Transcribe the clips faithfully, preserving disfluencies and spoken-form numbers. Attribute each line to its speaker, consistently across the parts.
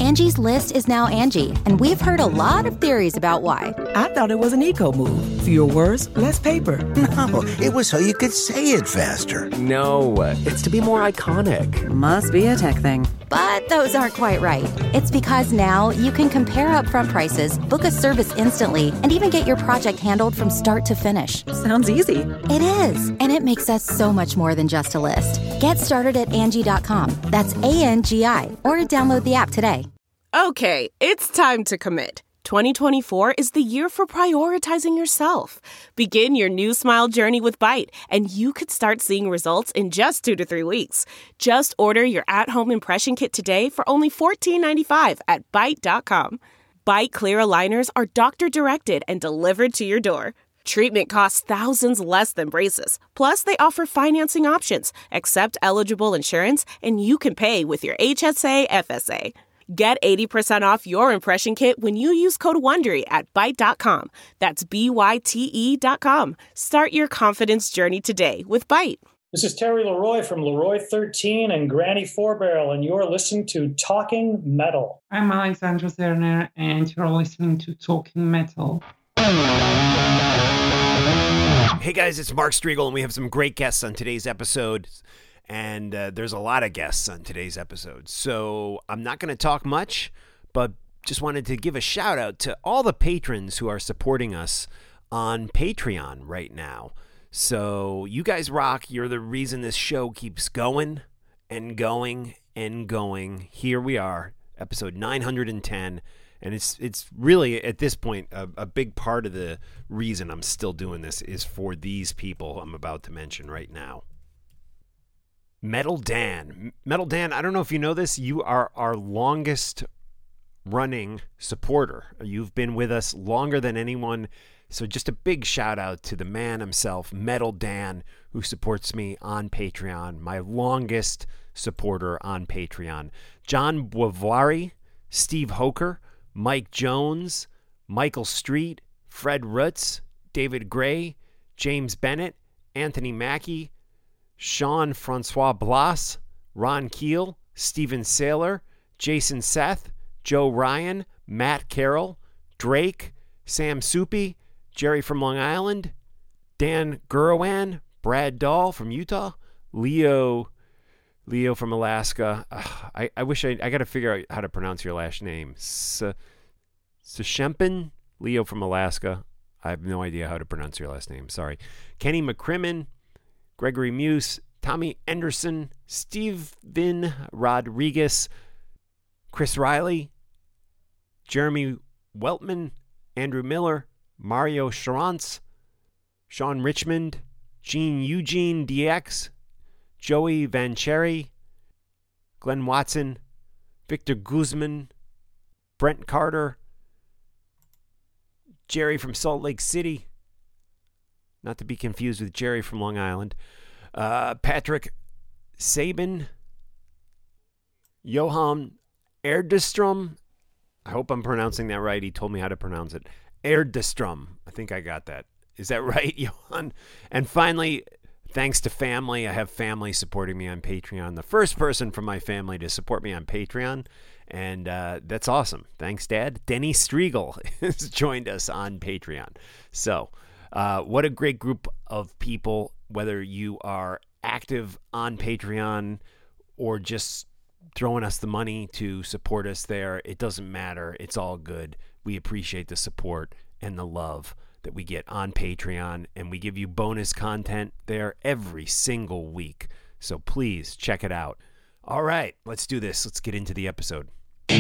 Speaker 1: Angie's List is now Angie, and we've heard a lot of theories about why.
Speaker 2: I thought it was an eco move. Fewer words, less paper.
Speaker 3: No, it was so you could say it faster.
Speaker 4: No, it's to be more iconic.
Speaker 5: Must be a tech thing.
Speaker 1: But those aren't quite right. It's because now you can compare upfront prices, book a service instantly, and even get your project handled from start to finish.
Speaker 5: Sounds easy.
Speaker 1: It is, and it makes us so much more than just a list. Get started at Angie dot com. That's A N G I, or download the app today.
Speaker 6: Okay, it's time to commit. twenty twenty-four is the year for prioritizing yourself. Begin your new smile journey with Byte, and you could start seeing results in just two to three weeks. Just order your at-home impression kit today for only fourteen ninety-five at Byte dot com. Byte Clear aligners are doctor-directed and delivered to your door. Treatment costs thousands less than braces. Plus, they offer financing options, accept eligible insurance, and you can pay with your H S A F S A. Get eighty percent off your impression kit when you use code WONDERY at Byte dot com. That's B Y T E dot com. Start your confidence journey today with Byte.
Speaker 7: This is Terry Leroy from Leroy thirteen and Granny Four Barrel, and you're listening to Talking Metal.
Speaker 8: I'm Alexandra Zerner, and you're listening to Talking Metal.
Speaker 9: Hey guys, it's Mark Striegel, and we have some great guests on today's episode. And uh, there's a lot of guests on today's episode. So I'm not going to talk much, but just wanted to give a shout out to all the patrons who are supporting us on Patreon right now. So you guys rock. You're the reason this show keeps going and going and going. Here we are, episode nine hundred ten. And it's it's really, at this point, a, a big part of the reason I'm still doing this is for these people I'm about to mention right now. Metal Dan. Metal Dan, I don't know if you know this, you are our longest running supporter. You've been with us longer than anyone. So just a big shout out to the man himself, Metal Dan, who supports me on Patreon, my longest supporter on Patreon. John Boivari, Steve Hoker, Mike Jones, Michael Street, Fred Rutz, David Gray, James Bennett, Anthony Mackey, Sean Francois Blas, Ron Keel, Steven Saylor, Jason Seth, Joe Ryan, Matt Carroll, Drake, Sam Soupy, Jerry from Long Island, Dan Gurawan, Brad Dahl from Utah, Leo Leo from Alaska. Ugh, I, I wish I I got to figure out how to pronounce your last name. Seshempen, Leo from Alaska. I have no idea how to pronounce your last name. Sorry. Kenny McCrimmon, Gregory Muse, Tommy Anderson, Steven Rodriguez, Chris Riley, Jeremy Weltman, Andrew Miller, Mario Charance, Sean Richmond, Gene Eugene D X, Joey Vancheri, Glenn Watson, Victor Guzman, Brent Carter, Jerry from Salt Lake City, not to be confused with Jerry from Long Island, uh, Patrick Sabin, Johan Erdestrom. I hope I'm pronouncing that right. He told me how to pronounce it. Erdestrom. I think I got that. Is that right, Johan? And finally, thanks to family. I have family supporting me on Patreon. The first person from my family to support me on Patreon. And uh, that's awesome. Thanks, Dad. Denny Striegel has joined us on Patreon. So uh, what a great group of people, whether you are active on Patreon or just throwing us the money to support us there. It doesn't matter. It's all good. We appreciate the support and the love that we get on Patreon, and we give you bonus content there every single week. So please check it out. All right, let's do this. Let's get into the episode.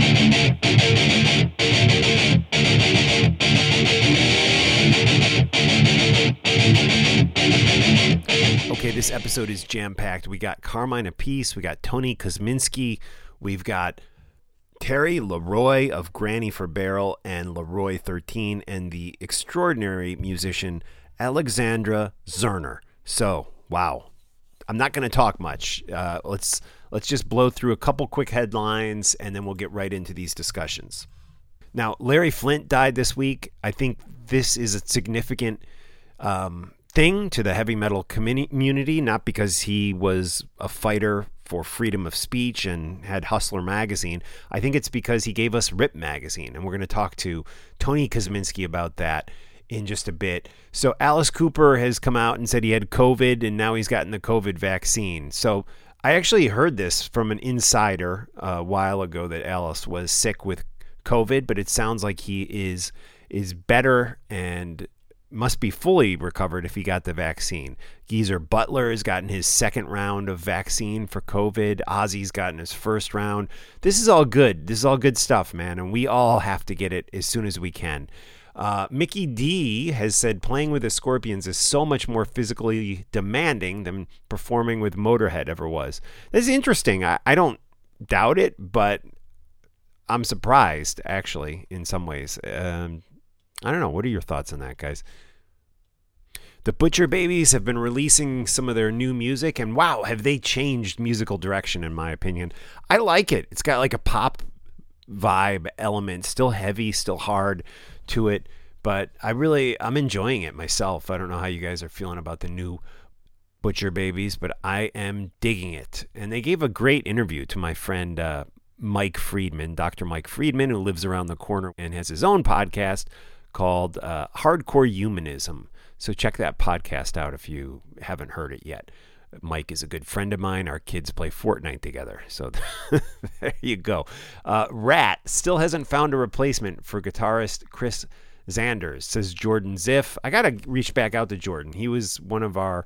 Speaker 9: Okay, this episode is jam-packed. We got Carmine Appice, we got Tony Kosminski, we've got Terry Leroy of Granny for Barrel and Leroy thirteen, and the extraordinary musician Alexandra Zerner. So, wow. I'm not going to talk much. Uh, let's let's just blow through a couple quick headlines, and then we'll get right into these discussions. Now, Larry Flynt died this week. I think this is a significant um, thing to the heavy metal community, not because he was a fighter for freedom of speech and had Hustler magazine. I think it's because he gave us Rip magazine, and we're going to talk to Tony Kosminski about that in just a bit. So Alice Cooper has come out and said he had COVID, and now he's gotten the COVID vaccine. So I actually heard this from an insider a while ago that Alice was sick with COVID, but it sounds like he is is better and must be fully recovered if he got the vaccine. Geezer Butler has gotten his second round of vaccine for COVID. Ozzy's gotten his first round. This is all good. This is all good stuff, man, and we all have to get it as soon as we can. Uh, Mickey D has said playing with the Scorpions is so much more physically demanding than performing with Motorhead ever was. This is interesting. I, I don't doubt it, but I'm surprised, actually, in some ways. Um, I don't know. What are your thoughts on that, guys? The Butcher Babies have been releasing some of their new music, and wow, have they changed musical direction, in my opinion. I like it. It's got like a pop vibe element, still heavy, still hard to it, but I really, I'm enjoying it myself. I don't know how you guys are feeling about the new Butcher Babies, but I am digging it. And they gave a great interview to my friend uh, Mike Friedman, Doctor Mike Friedman, who lives around the corner and has his own podcast called uh, Hardcore Humanism. So check that podcast out if you haven't heard it yet. Mike is a good friend of mine. Our kids play Fortnite together. So there you go. Uh, Rat still hasn't found a replacement for guitarist Chris Zanders, says Jordan Ziff. I got to reach back out to Jordan. He was one of our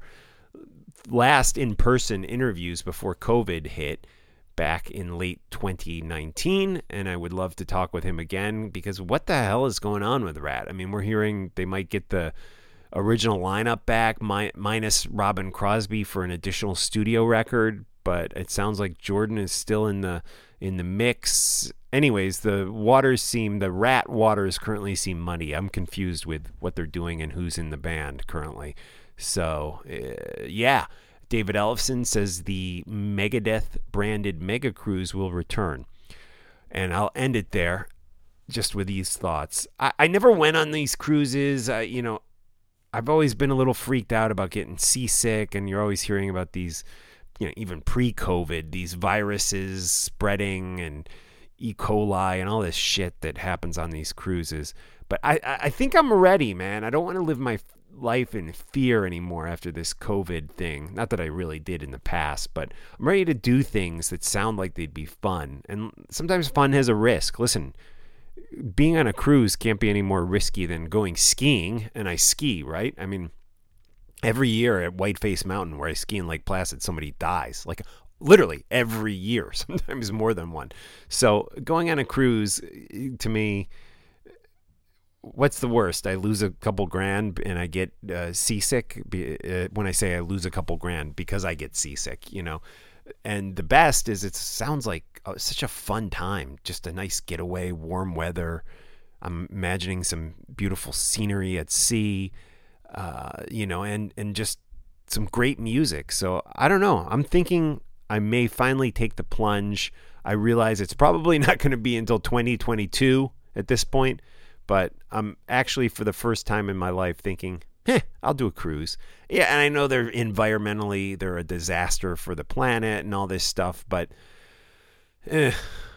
Speaker 9: last in-person interviews before COVID hit back in late twenty nineteen, and I would love to talk with him again, because what the hell is going on with Rat? I mean, we're hearing they might get the original lineup back, mi- minus Robin Crosby for an additional studio record, but it sounds like Jordan is still in the in the mix. Anyways, the waters seem, the Rat waters currently seem muddy. I'm confused with what they're doing and who's in the band currently. So, uh, yeah. David Ellefson says the Megadeth branded Mega Cruise will return. And I'll end it there just with these thoughts. I, I never went on these cruises. Uh, you know, I've always been a little freaked out about getting seasick, and you're always hearing about these, you know, even pre-COVID, these viruses spreading and E. coli and all this shit that happens on these cruises. But I, I think I'm ready, man. I don't want to live my life in fear anymore after this COVID thing. Not that I really did in the past, but I'm ready to do things that sound like they'd be fun. And sometimes fun has a risk. Listen, being on a cruise can't be any more risky than going skiing, and I ski, right? I mean, every year at Whiteface Mountain where I ski in Lake Placid, somebody dies. Like, literally every year, sometimes more than one. So going on a cruise, to me, what's the worst? I lose a couple grand and I get uh, seasick. Uh, when I say I lose a couple grand, because I get seasick, you know. And the best is it sounds like oh, such a fun time. Just a nice getaway, warm weather. I'm imagining some beautiful scenery at sea, uh, you know, and, and just some great music. So I don't know. I'm thinking I may finally take the plunge. I realize it's probably not going to be until twenty twenty-two at this point, but I'm actually for the first time in my life thinking, eh, I'll do a cruise. Yeah, and I know they're environmentally, they're a disaster for the planet and all this stuff, but eh,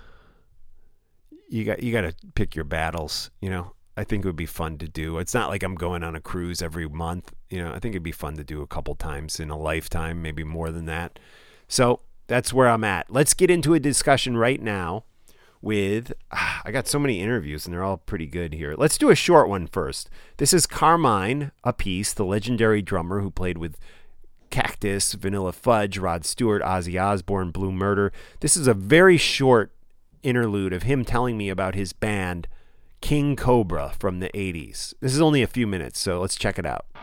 Speaker 9: you got you got to pick your battles, you know. I think it would be fun to do. It's not like I'm going on a cruise every month, you know. I think it'd be fun to do a couple times in a lifetime, maybe more than that. So that's where I'm at. Let's get into a discussion right now with, ah, I got so many interviews and they're all pretty good here. Let's do a short one first. This is Carmine Appice, the legendary drummer who played with Cactus, Vanilla Fudge, Rod Stewart, Ozzy Osbourne, Blue Murder. This is a very short interlude of him telling me about his band King Cobra from the eighties. This is only a few minutes, so let's check it out.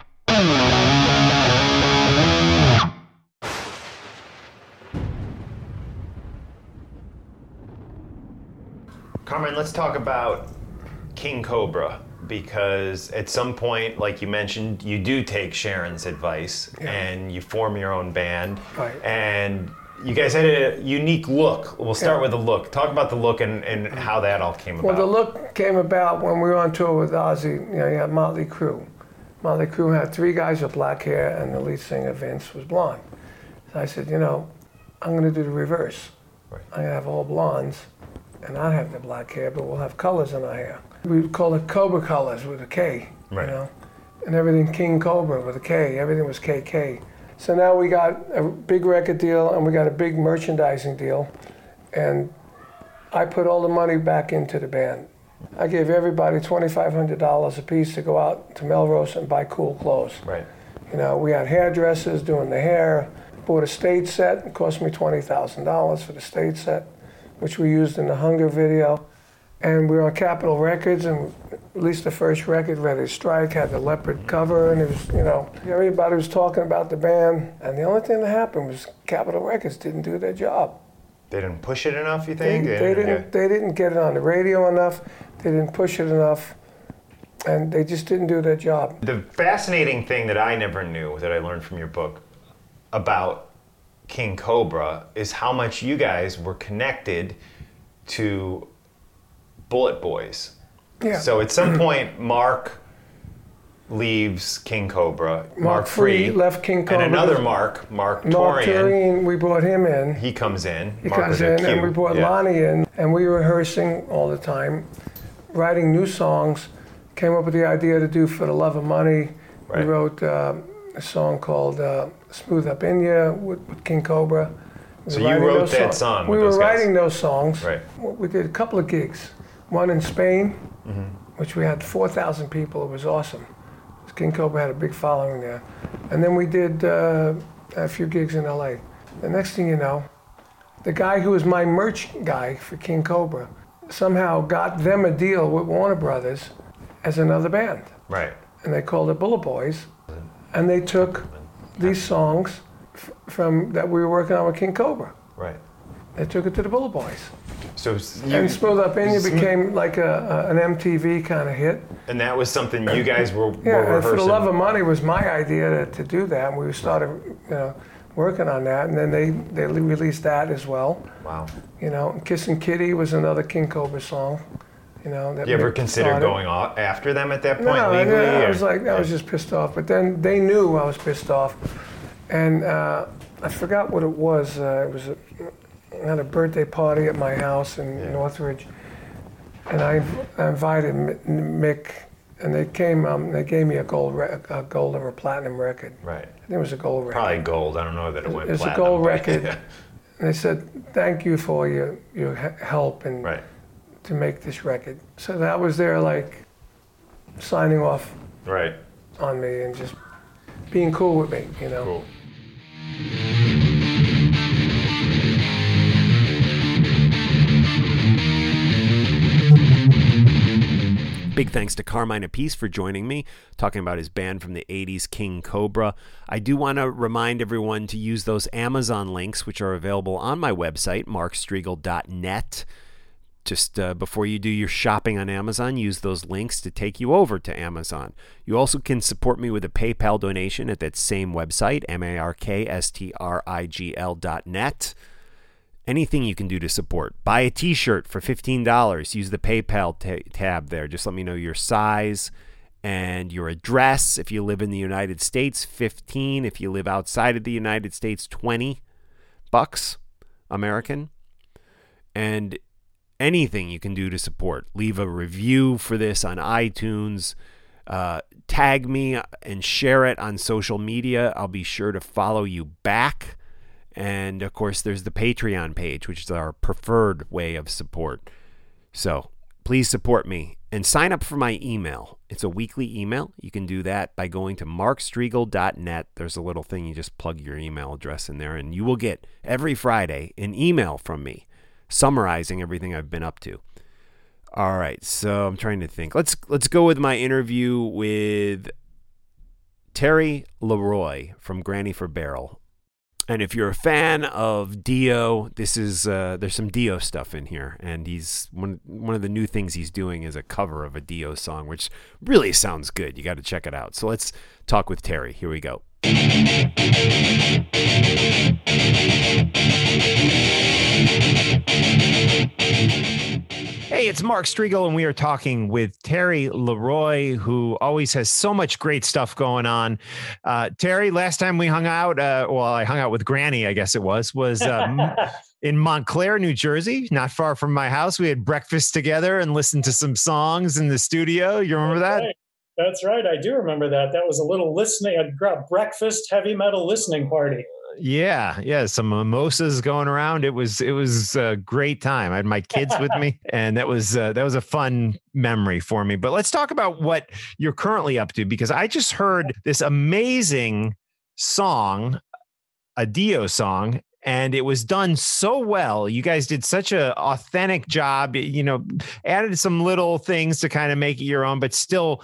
Speaker 9: Carmine, let's talk about King Cobra, because at some point, like you mentioned, you do take Sharon's advice, yeah, and you form your own band. Right. And you guys had a unique look. We'll start yeah. with the look. Talk about the look and, and how that all came about.
Speaker 5: Well, the look came about when we were on tour with Ozzy. You know, you had Motley Crue. Motley Crue had three guys with black hair, and the lead singer, Vince, was blonde. So I said, you know, I'm going to do the reverse.
Speaker 10: Right.
Speaker 5: I'm going to have all blondes, and I have the black hair, but we'll have colors in our hair. We call it Cobra colors with a K,
Speaker 10: right.
Speaker 5: you know, and everything King Cobra with a K. Everything was K K. So now we got a big record deal, and we got a big merchandising deal, and I put all the money back into the band. I gave everybody twenty-five hundred dollars a piece to go out to Melrose and buy cool clothes.
Speaker 10: Right.
Speaker 5: You know, we had hairdressers doing the hair. Bought a stage set. It cost me twenty thousand dollars for the stage set, which we used in the Hunger video. And we were on Capitol Records and released the first record, Ready to Strike, had the leopard cover, and it was, you know, everybody was talking about the band. And the only thing that happened was Capitol Records didn't do their job.
Speaker 10: They didn't push it enough, you think?
Speaker 5: They, they, didn't,
Speaker 10: yeah.
Speaker 5: they didn't get it on the radio enough. They didn't push it enough. And they just didn't do their job.
Speaker 10: The fascinating thing that I never knew, that I learned from your book about King Cobra, is how much you guys were connected to Bullet Boys.
Speaker 5: Yeah.
Speaker 10: So at some point, Mark leaves King Cobra.
Speaker 5: Mark,
Speaker 10: Mark
Speaker 5: Free
Speaker 10: Free
Speaker 5: left King Cobra.
Speaker 10: And another Mark, Mark,
Speaker 5: Mark
Speaker 10: Torian.
Speaker 5: Torian, we brought him in.
Speaker 10: He comes in.
Speaker 5: He
Speaker 10: Mark
Speaker 5: comes
Speaker 10: was
Speaker 5: in,
Speaker 10: a
Speaker 5: and
Speaker 10: Q.
Speaker 5: we brought
Speaker 10: yeah.
Speaker 5: Lonnie in, and we were rehearsing all the time, writing new songs. Came up with the idea to do For the Love of Money.
Speaker 10: Right.
Speaker 5: We wrote uh, a song called uh, Smooth Up In Ya with, with King Cobra. We
Speaker 10: So
Speaker 5: were
Speaker 10: you
Speaker 5: writing
Speaker 10: wrote
Speaker 5: those
Speaker 10: that
Speaker 5: songs.
Speaker 10: song
Speaker 5: We
Speaker 10: with
Speaker 5: were
Speaker 10: those guys.
Speaker 5: writing those songs.
Speaker 10: Right.
Speaker 5: We did a couple of gigs. One in Spain,
Speaker 10: mm-hmm.
Speaker 5: which we had four thousand people. It was awesome. King Cobra had a big following there. And then we did uh, a few gigs in L A. The next thing you know, the guy who was my merch guy for King Cobra somehow got them a deal with Warner Brothers as another band.
Speaker 10: Right.
Speaker 5: And they called it Bullet Boys. And they took these songs f- from that we were working on with King Cobra.
Speaker 10: Right.
Speaker 5: They took it to the Bullet Boys.
Speaker 10: So you,
Speaker 5: and Smooth Up In Ya became like a, a, an M T V kind of hit.
Speaker 10: And that was something you guys were,
Speaker 5: yeah,
Speaker 10: were
Speaker 5: and For the
Speaker 10: rehearsing.
Speaker 5: Love of Money was my idea to, to do that, and we started, you know, working on that, and then they, they released that as well.
Speaker 10: Wow.
Speaker 5: You know, Kissin' Kitty was another King Cobra song. You know, that
Speaker 10: you ever
Speaker 5: Mick
Speaker 10: consider
Speaker 5: started.
Speaker 10: going off after them at that point
Speaker 5: no,
Speaker 10: legally?
Speaker 5: I, I
Speaker 10: or?
Speaker 5: was like, I was just pissed off. But then they knew I was pissed off, and uh, I forgot what it was. Uh, it was a, I had a birthday party at my house in
Speaker 10: Yeah.
Speaker 5: Northridge, and I, I invited Mick, and they came. Um, they gave me a gold, re- a gold or a platinum record.
Speaker 10: Right.
Speaker 5: I think it was a gold record.
Speaker 10: Probably gold. I don't know that it went
Speaker 5: It's
Speaker 10: platinum.
Speaker 5: a gold
Speaker 10: but-
Speaker 5: record. And they said, "Thank you for your your he- help and
Speaker 10: Right.
Speaker 5: to make this record." So that was their like signing off
Speaker 10: Right.
Speaker 5: on me and just being cool with me, you know.
Speaker 10: Cool.
Speaker 9: Big thanks to Carmine Appice for joining me, talking about his band from the eighties, King Cobra. I do want to remind everyone to use those Amazon links, which are available on my website, mark striegel dot net. Just uh, before you do your shopping on Amazon, use those links to take you over to Amazon. You also can support me with a PayPal donation at that same website, M A R K S T R I G L dot net. Anything you can do to support. Buy a t-shirt for fifteen dollars. Use the PayPal t- tab there. Just let me know your size and your address. If you live in the United States, fifteen. If you live outside of the United States, twenty bucks American. And anything you can do to support. Leave a review for this on iTunes. Uh, tag me and share it on social media. I'll be sure to follow you back. And, of course, there's the Patreon page, which is our preferred way of support. So please support me and sign up for my email. It's a weekly email. You can do that by going to mark striegel dot net. There's a little thing. You just plug your email address in there, and you will get every Friday an email from me summarizing everything I've been up to. All right, so I'm trying to think. Let's let's go with my interview with Terry Leroy from Granny for Barrel. And if you're a fan of Dio, this is uh, there's some Dio stuff in here, and he's one one of the new things he's doing is a cover of a Dio song, which really sounds good. You got to check it out. So let's talk with Terry. Here we go. Hey, it's Mark Strigl, and we are talking with Terry Leroy, who always has so much great stuff going on. Uh, Terry, last time we hung out, uh, well, I hung out with Granny, I guess it was, was um, in Montclair, New Jersey, not far from my house. We had breakfast together and listened to some songs in the studio. You remember
Speaker 7: That's
Speaker 9: that?
Speaker 7: Right. That's right. I do remember that. That was a little listening, a breakfast heavy metal listening party.
Speaker 9: Yeah, yeah, some mimosas going around. It was it was a great time. I had my kids with me, and that was uh, that was a fun memory for me. But let's talk about what you're currently up to, because I just heard this amazing song, a Dio song, and it was done so well. You guys did such a authentic job, you know, added some little things to kind of make it your own, but still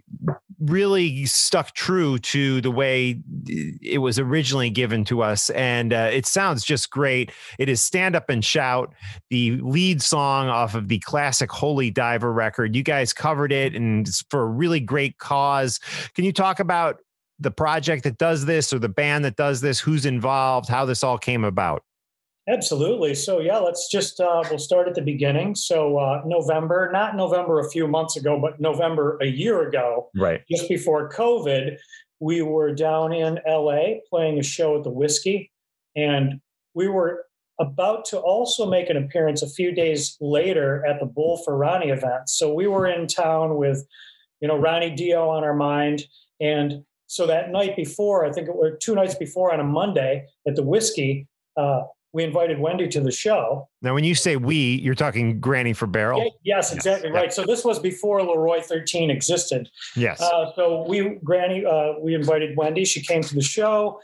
Speaker 9: really stuck true to the way it was originally given to us. And uh, it sounds just great. It is Stand Up and Shout, the lead song off of the classic Holy Diver record. You guys covered it, and it's for a really great cause. Can you talk about the project that does this, or the band that does this, who's involved, how this all came about?
Speaker 7: Absolutely. So yeah, let's just, uh, we'll start at the beginning. So uh, November, not November a few months ago, but November a year ago,
Speaker 9: right,
Speaker 7: just before COVID, we were down in L A playing a show at the Whiskey. And we were about to also make an appearance a few days later at the Bull for Ronnie event. So we were in town with, you know, Ronnie Dio on our mind. And so that night before, I think it was two nights before on a Monday at the Whiskey, uh, we invited Wendy to the show.
Speaker 9: Now, when you say we, you're talking Granny for Barrel?
Speaker 7: Yeah, yes, exactly.
Speaker 9: Yes.
Speaker 7: Right. So this was before Leroy thirteen existed.
Speaker 9: Yes.
Speaker 7: Uh, so we, Granny, uh, we invited Wendy. She came to the show.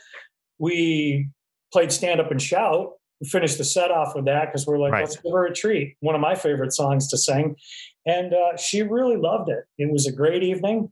Speaker 7: We played Stand Up and Shout. We finished the set off with that because we're like, right, let's give her a treat. One of my favorite songs to sing. And uh, she really loved it. It was a great evening.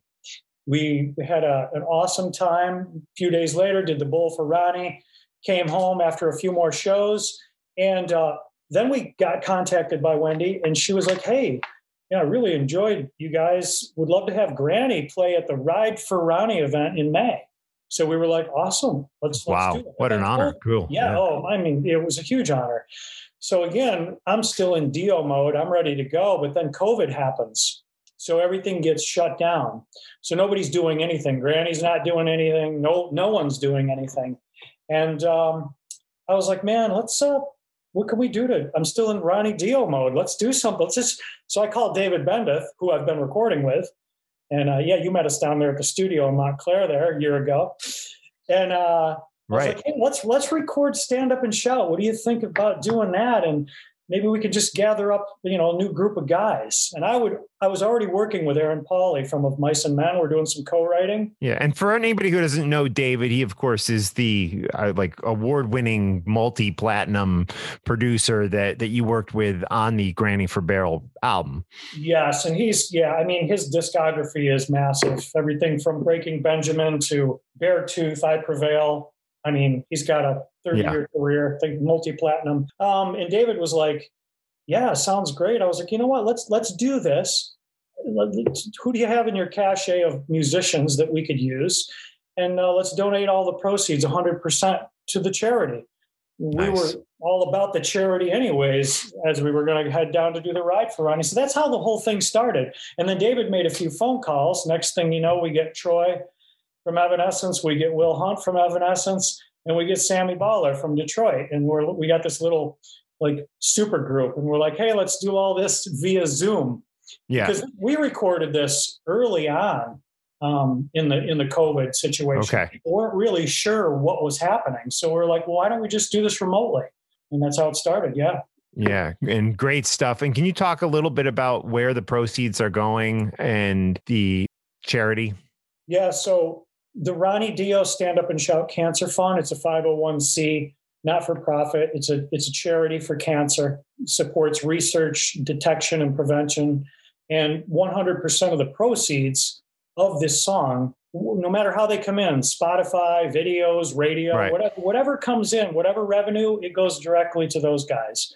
Speaker 7: We had a, an awesome time. A few days later, did the Bull for Ronnie. Came home after a few more shows. And uh, then we got contacted by Wendy, and she was like, hey, yeah, I really enjoyed you guys. Would love to have Granny play at the Ride for Ronnie event in May. So we were like, awesome. Let's,
Speaker 9: wow.
Speaker 7: let's do it.
Speaker 9: What an honor. Cool.
Speaker 7: Yeah, yeah. Oh, I mean, it was a huge honor. So again, I'm still in Dio mode. I'm ready to go. But then COVID happens. So everything gets shut down. So nobody's doing anything. Granny's not doing anything. No, no one's doing anything. And um, I was like, man, let's, uh, what can we do to, I'm still in Ronnie Dio mode. Let's do something. Let's just, so I called David Bendeth, who I've been recording with. And uh, yeah, you met us down there at the studio in Montclair there a year ago. And uh, I was
Speaker 9: right.
Speaker 7: like, hey, let's, let's record Stand Up and Shout. What do you think about doing that? And maybe we could just gather up, you know, a new group of guys. And I would, I was already working with Aaron Pauley from Of Mice and Men. We're doing some co-writing.
Speaker 9: Yeah. And for anybody who doesn't know David, he of course is the uh, like award-winning multi-platinum producer that, that you worked with on the Granny for Barrel album.
Speaker 7: Yes. And he's, yeah, I mean, his discography is massive. Everything from Breaking Benjamin to Beartooth, I Prevail. I mean, he's got a thirty-year yeah. career, I think multi-platinum. Um, and David was like, yeah, sounds great. I was like, you know what, let's let's do this. Who do you have in your cachet of musicians that we could use? And uh, let's donate all the proceeds, one hundred percent to the charity. We nice. were all about the charity anyways, as we were going to head down to do the Ride for Ronnie. So that's how the whole thing started. And then David made a few phone calls. Next thing you know, we get Troy from Evanescence, we get Will Hunt from Evanescence, and we get Sammy Baller from Detroit. And we're, we got this little like super group, and we're like, hey, let's do all this via Zoom.
Speaker 9: Yeah.
Speaker 7: Because we recorded this early on um, in the in the COVID situation.
Speaker 9: Okay.
Speaker 7: We weren't really sure what was happening. So we're like, well, why don't we just do this remotely? And that's how it started. Yeah.
Speaker 9: Yeah. And great stuff. And can you talk a little bit about where the proceeds are going and the charity?
Speaker 7: Yeah. So the Ronnie Dio Stand Up and Shout Cancer Fund, it's a five oh one c, not for profit. It's a it's a charity for cancer. It supports research, detection, and prevention. And one hundred percent of the proceeds of this song, no matter how they come in, Spotify, videos, radio,
Speaker 9: right.
Speaker 7: whatever, whatever comes in, whatever revenue, it goes directly to those guys.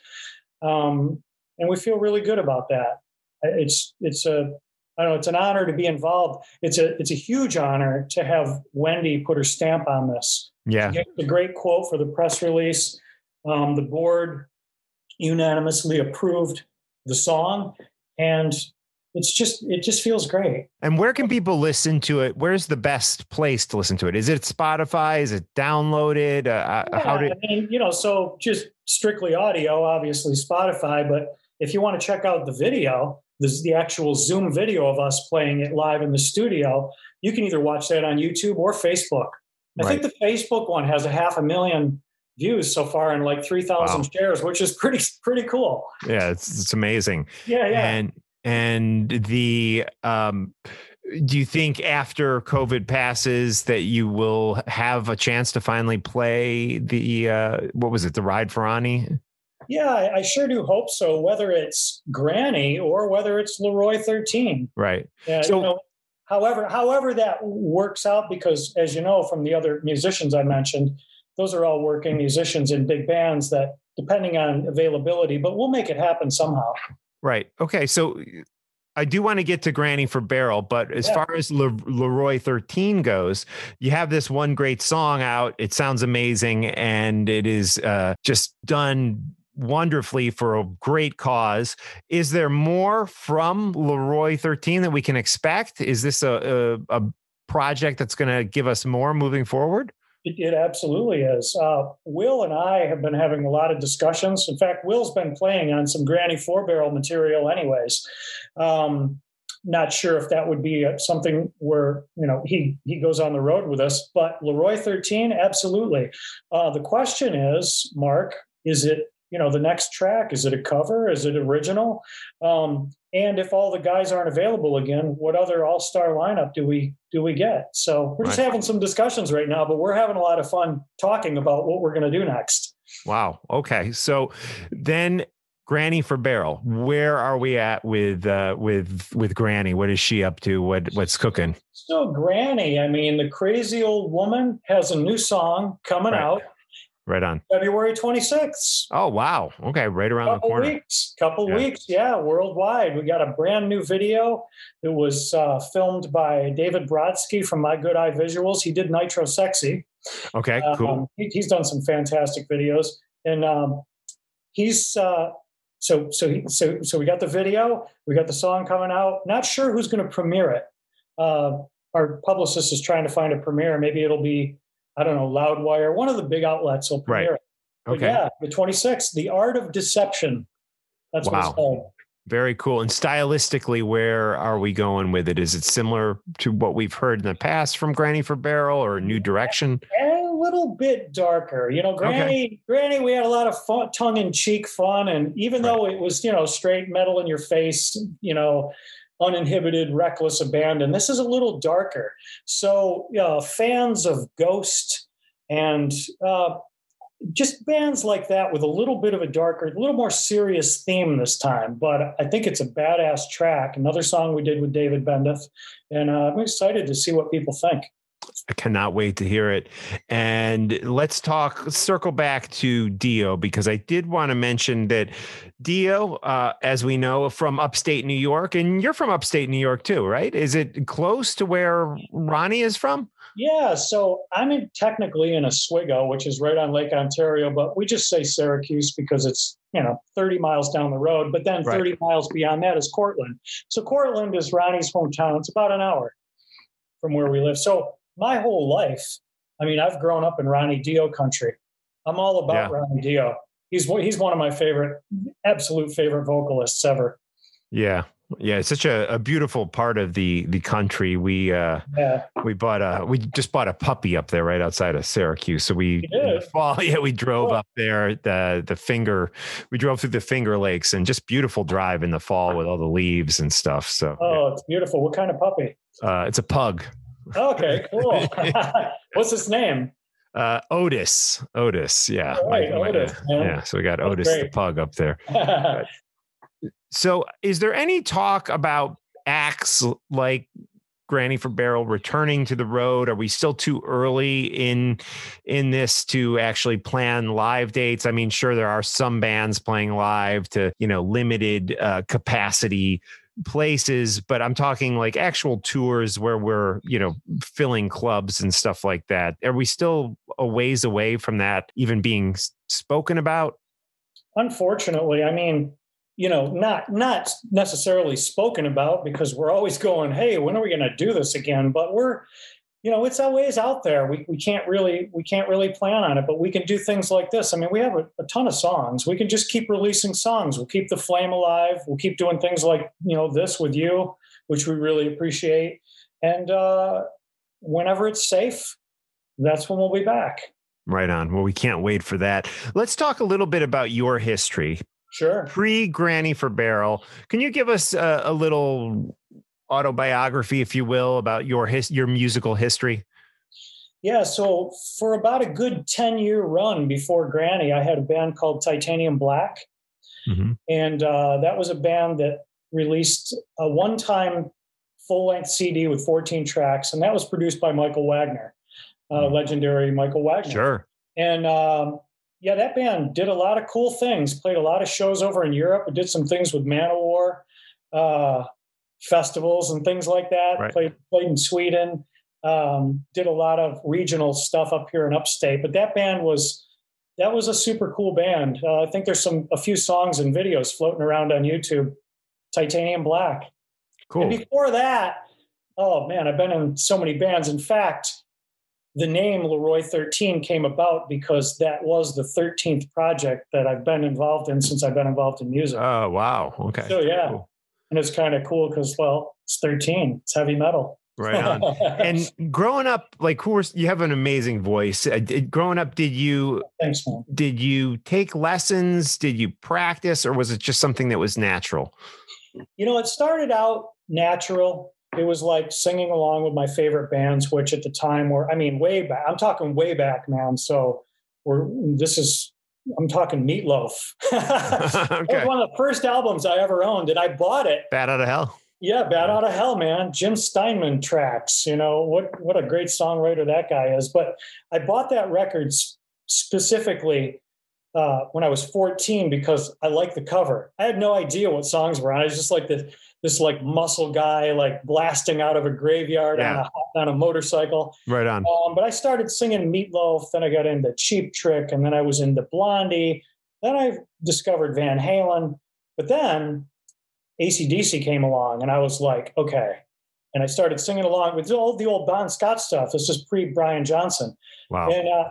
Speaker 7: Um, and we feel really good about that. It's it's a I don't know, it's an honor to be involved. It's a it's a huge honor to have Wendy put her stamp on this.
Speaker 9: Yeah.
Speaker 7: She gave a great quote for the press release. Um, the board unanimously approved the song, and it's just it just feels great.
Speaker 10: And where can people listen to it? Where's the best place to listen to it? Is it Spotify? Is it downloaded? Uh,
Speaker 7: yeah,
Speaker 10: how did?
Speaker 7: I mean, you know, so just strictly audio, obviously Spotify. But if you want to check out the video, this is the actual Zoom video of us playing it live in the studio. You can either watch that on YouTube or Facebook. I right. think the Facebook one has a half a million views so far and like three thousand wow. shares, which is pretty pretty cool.
Speaker 10: Yeah, it's it's amazing.
Speaker 7: Yeah, yeah.
Speaker 10: And and the um, do you think after COVID passes that you will have a chance to finally play the uh, what was it, the Ride for Ronnie?
Speaker 7: Yeah, I, I sure do hope so. Whether it's Granny or whether it's Leroy thirteen,
Speaker 10: right?
Speaker 7: Yeah,
Speaker 10: so,
Speaker 7: you know, however, however that works out, because as you know from the other musicians I mentioned, those are all working musicians in big bands that, depending on availability, but we'll make it happen somehow.
Speaker 10: Right. Okay. So I do want to get to Granny for Beryl, but as yeah. far as Le- Leroy thirteen goes, you have this one great song out. It sounds amazing, and it is uh, just done wonderfully for a great cause. Is there more from Leroy thirteen that we can expect? Is this a, a, a project that's going to give us more moving forward?
Speaker 7: It, it absolutely is. Uh, Will and I have been having a lot of discussions. In fact, Will's been playing on some Granny Four Barrel material anyways. Um, not sure if that would be something where, you know, he, he goes on the road with us, but Leroy thirteen, absolutely. Uh, the question is, Mark, is it, you know, the next track, is it a cover? Is it original? Um, and if all the guys aren't available again, what other all-star lineup do we do we get? So we're just right. having some discussions right now, but we're having a lot of fun talking about what we're going to do next.
Speaker 10: Wow. Okay. So then Granny for Beryl, where are we at with uh, with with Granny? What is she up to? What what's cooking?
Speaker 7: So Granny, I mean, the crazy old woman has a new song coming
Speaker 10: right.
Speaker 7: out.
Speaker 10: Right on.
Speaker 7: February twenty-sixth.
Speaker 10: Oh, wow. Okay. Right around
Speaker 7: couple
Speaker 10: the corner.
Speaker 7: Weeks, couple
Speaker 10: yeah.
Speaker 7: weeks. Yeah. Worldwide. We got a brand new video. It was uh, filmed by David Brodsky from My Good Eye Visuals. He did Nitro Sexy.
Speaker 10: Okay, cool.
Speaker 7: Um, he, he's done some fantastic videos. And um, he's, uh, so, so, he, so, so we got the video, we got the song coming out. Not sure who's going to premiere it. Uh, our publicist is trying to find a premiere. Maybe it'll be, I don't know, Loudwire, one of the big outlets will premiere
Speaker 10: right.
Speaker 7: it.
Speaker 10: Okay.
Speaker 7: But yeah, the twenty-sixth, The Art of Deception. That's
Speaker 10: wow.
Speaker 7: what it's called.
Speaker 10: Very cool. And stylistically, where are we going with it? Is it similar to what we've heard in the past from Granny for Beryl, or a new direction?
Speaker 7: A little bit darker. You know, Granny, okay. Granny, we had a lot of fun, tongue-in-cheek fun. And even right. though it was, you know, straight metal in your face, you know, uninhibited, reckless abandon, this is a little darker. So uh, fans of Ghost and uh, just bands like that with a little bit of a darker, a little more serious theme this time. But I think it's a badass track. Another song we did with David Bendeth. And uh, I'm excited to see what people think.
Speaker 10: I cannot wait to hear it. And let's talk, let's circle back to Dio, because I did want to mention that Dio, uh, as we know, from upstate New York, and you're from upstate New York too, right? Is it close to where Ronnie is from?
Speaker 7: Yeah. So I'm in, technically in Oswego, which is right on Lake Ontario, but we just say Syracuse because it's, you know, thirty miles down the road, but then thirty right. miles beyond that is Cortland. So Cortland is Ronnie's hometown. It's about an hour from where we live. So my whole life, I mean, I've grown up in Ronnie Dio country. I'm all about yeah. Ronnie Dio. He's he's one of my favorite, absolute favorite vocalists ever.
Speaker 10: Yeah, yeah, it's such a, a beautiful part of the the country. We uh,
Speaker 7: yeah.
Speaker 10: we bought a we just bought a puppy up there right outside of Syracuse. So we in the fall, yeah, we drove cool. up there. The the finger, we drove through the Finger Lakes, and just beautiful drive in the fall with all the leaves and stuff. So
Speaker 7: oh,
Speaker 10: yeah.
Speaker 7: It's beautiful. What kind of puppy?
Speaker 10: Uh, it's a pug.
Speaker 7: Okay, cool. What's his name?
Speaker 10: Uh, Otis. Otis. Yeah.
Speaker 7: Right,
Speaker 10: my,
Speaker 7: Otis.
Speaker 10: My, yeah. So we got That's Otis great. the pug up there. So is there any talk about acts like Granny for Beryl returning to the road? Are we still too early in in this to actually plan live dates? I mean, sure, there are some bands playing live to, you know, limited uh, capacity places, but I'm talking like actual tours where we're, you know, filling clubs and stuff like that. Are we still a ways away from that even being spoken about?
Speaker 7: Unfortunately, I mean, you know, not not necessarily spoken about because we're always going, hey, when are we going to do this again? But we're, you know, it's always out there. We we can't really we can't really plan on it, but we can do things like this. I mean, we have a, a ton of songs. We can just keep releasing songs. We'll keep the flame alive. We'll keep doing things like, you know, this with you, which we really appreciate. And uh, whenever it's safe, that's when we'll be back.
Speaker 9: Right on. Well, we can't wait for that. Let's talk a little bit about your history.
Speaker 7: Sure.
Speaker 9: Pre Granny for Barrel. Can you give us a, a little autobiography, if you will, about your his, your musical history?
Speaker 7: Yeah. So for about a good ten year run before Granny, I had a band called Titanium Black. Mm-hmm. And uh, that was a band that released a one time full length C D with fourteen tracks. And that was produced by Michael Wagner. Uh, legendary Michael Wagner.
Speaker 9: Sure.
Speaker 7: And um, yeah, that band did a lot of cool things, played a lot of shows over in Europe. It did some things with Manowar, uh, festivals and things like that.
Speaker 9: Right.
Speaker 7: Played, played in Sweden, um, did a lot of regional stuff up here in upstate. But that band was, that was a super cool band. Uh, I think there's some, a few songs and videos floating around on YouTube. Titanium Black.
Speaker 9: Cool.
Speaker 7: And before that, oh man, I've been in so many bands. In fact, the name Leroy thirteen came about because that was the thirteenth project that I've been involved in since I've been involved in music.
Speaker 9: Oh, wow. Okay.
Speaker 7: So, yeah.
Speaker 9: Cool.
Speaker 7: And it's kind of cool because, well, it's thirteen. It's heavy metal.
Speaker 9: Right on. And growing up, like, who was, you have an amazing voice. Uh, did, growing up, did you,
Speaker 7: Thanks, man.
Speaker 9: Did you take lessons? Did you practice, or was it just something that was natural?
Speaker 7: You know, it started out natural. It was like singing along with my favorite bands, which at the time were, I mean, way back, I'm talking way back, man. So we're, this is, I'm talking Meatloaf.
Speaker 9: Okay.
Speaker 7: It was one of the first albums I ever owned, and I bought it.
Speaker 9: Bad Out of Hell.
Speaker 7: Yeah, Bad Out of Hell, man. Jim Steinman tracks, you know, what, what a great songwriter that guy is. But I bought that record specifically uh, when I was fourteen because I liked the cover. I had no idea what songs were on. I was just like this, this like muscle guy, like blasting out of a graveyard
Speaker 9: yeah.
Speaker 7: on, a, on a motorcycle.
Speaker 9: Right on.
Speaker 7: Um, but I started singing Meatloaf. Then I got into Cheap Trick, and then I was into Blondie. Then I discovered Van Halen. But then A C D C came along, and I was like, okay. And I started singing along with all the old Bon Scott stuff. This is pre-Brian Johnson.
Speaker 9: Wow.
Speaker 7: And uh,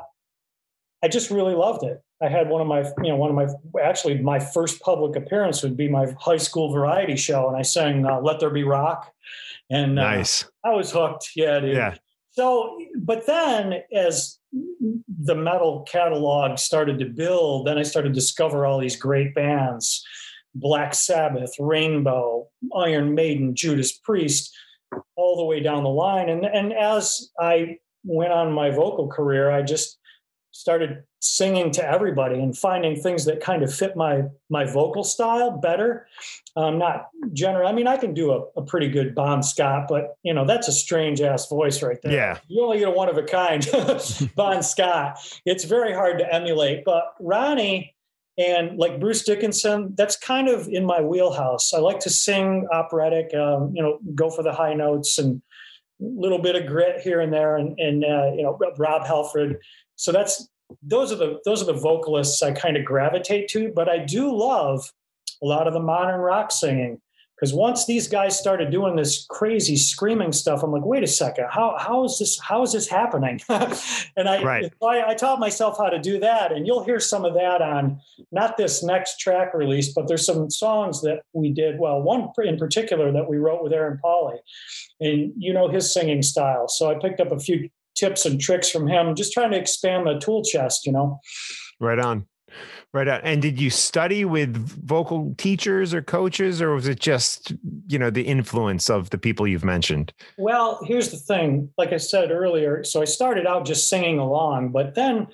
Speaker 7: I just really loved it. I had one of my, you know, one of my, actually my first public appearance would be my high school variety show. And I sang uh, Let There Be Rock. And uh,
Speaker 9: nice.
Speaker 7: I was hooked. Yeah, dude.
Speaker 9: Yeah.
Speaker 7: So, but then as the metal catalog started to build, then I started to discover all these great bands, Black Sabbath, Rainbow, Iron Maiden, Judas Priest, all the way down the line. And, and as I went on my vocal career, I just started singing to everybody and finding things that kind of fit my my vocal style better. Um, not general. I mean, I can do a, a pretty good Bon Scott, but you know, that's a strange ass voice right there.
Speaker 9: Yeah.
Speaker 7: You only get a one of a kind Bon Scott. It's very hard to emulate, but Ronnie and like Bruce Dickinson, that's kind of in my wheelhouse. I like to sing operatic, um, you know, go for the high notes and a little bit of grit here and there. And, and uh, you know, Rob Halford. So that's, those are the, those are the vocalists I kind of gravitate to, but I do love a lot of the modern rock singing. Because once these guys started doing this crazy screaming stuff, I'm like, wait a second, how how is this how is this happening? and I,
Speaker 9: right.
Speaker 7: I I taught myself how to do that, and you'll hear some of that on not this next track release, but there's some songs that we did. Well, one in particular that we wrote with Aaron Pauley, and you know his singing style. So I picked up a few tips and tricks from him, just trying to expand the tool chest, you know.
Speaker 9: Right on. Right on. And did you study with vocal teachers or coaches, or was it just, you know, the influence of the people you've mentioned?
Speaker 7: Well, here's the thing. Like I said earlier, so I started out just singing along, but then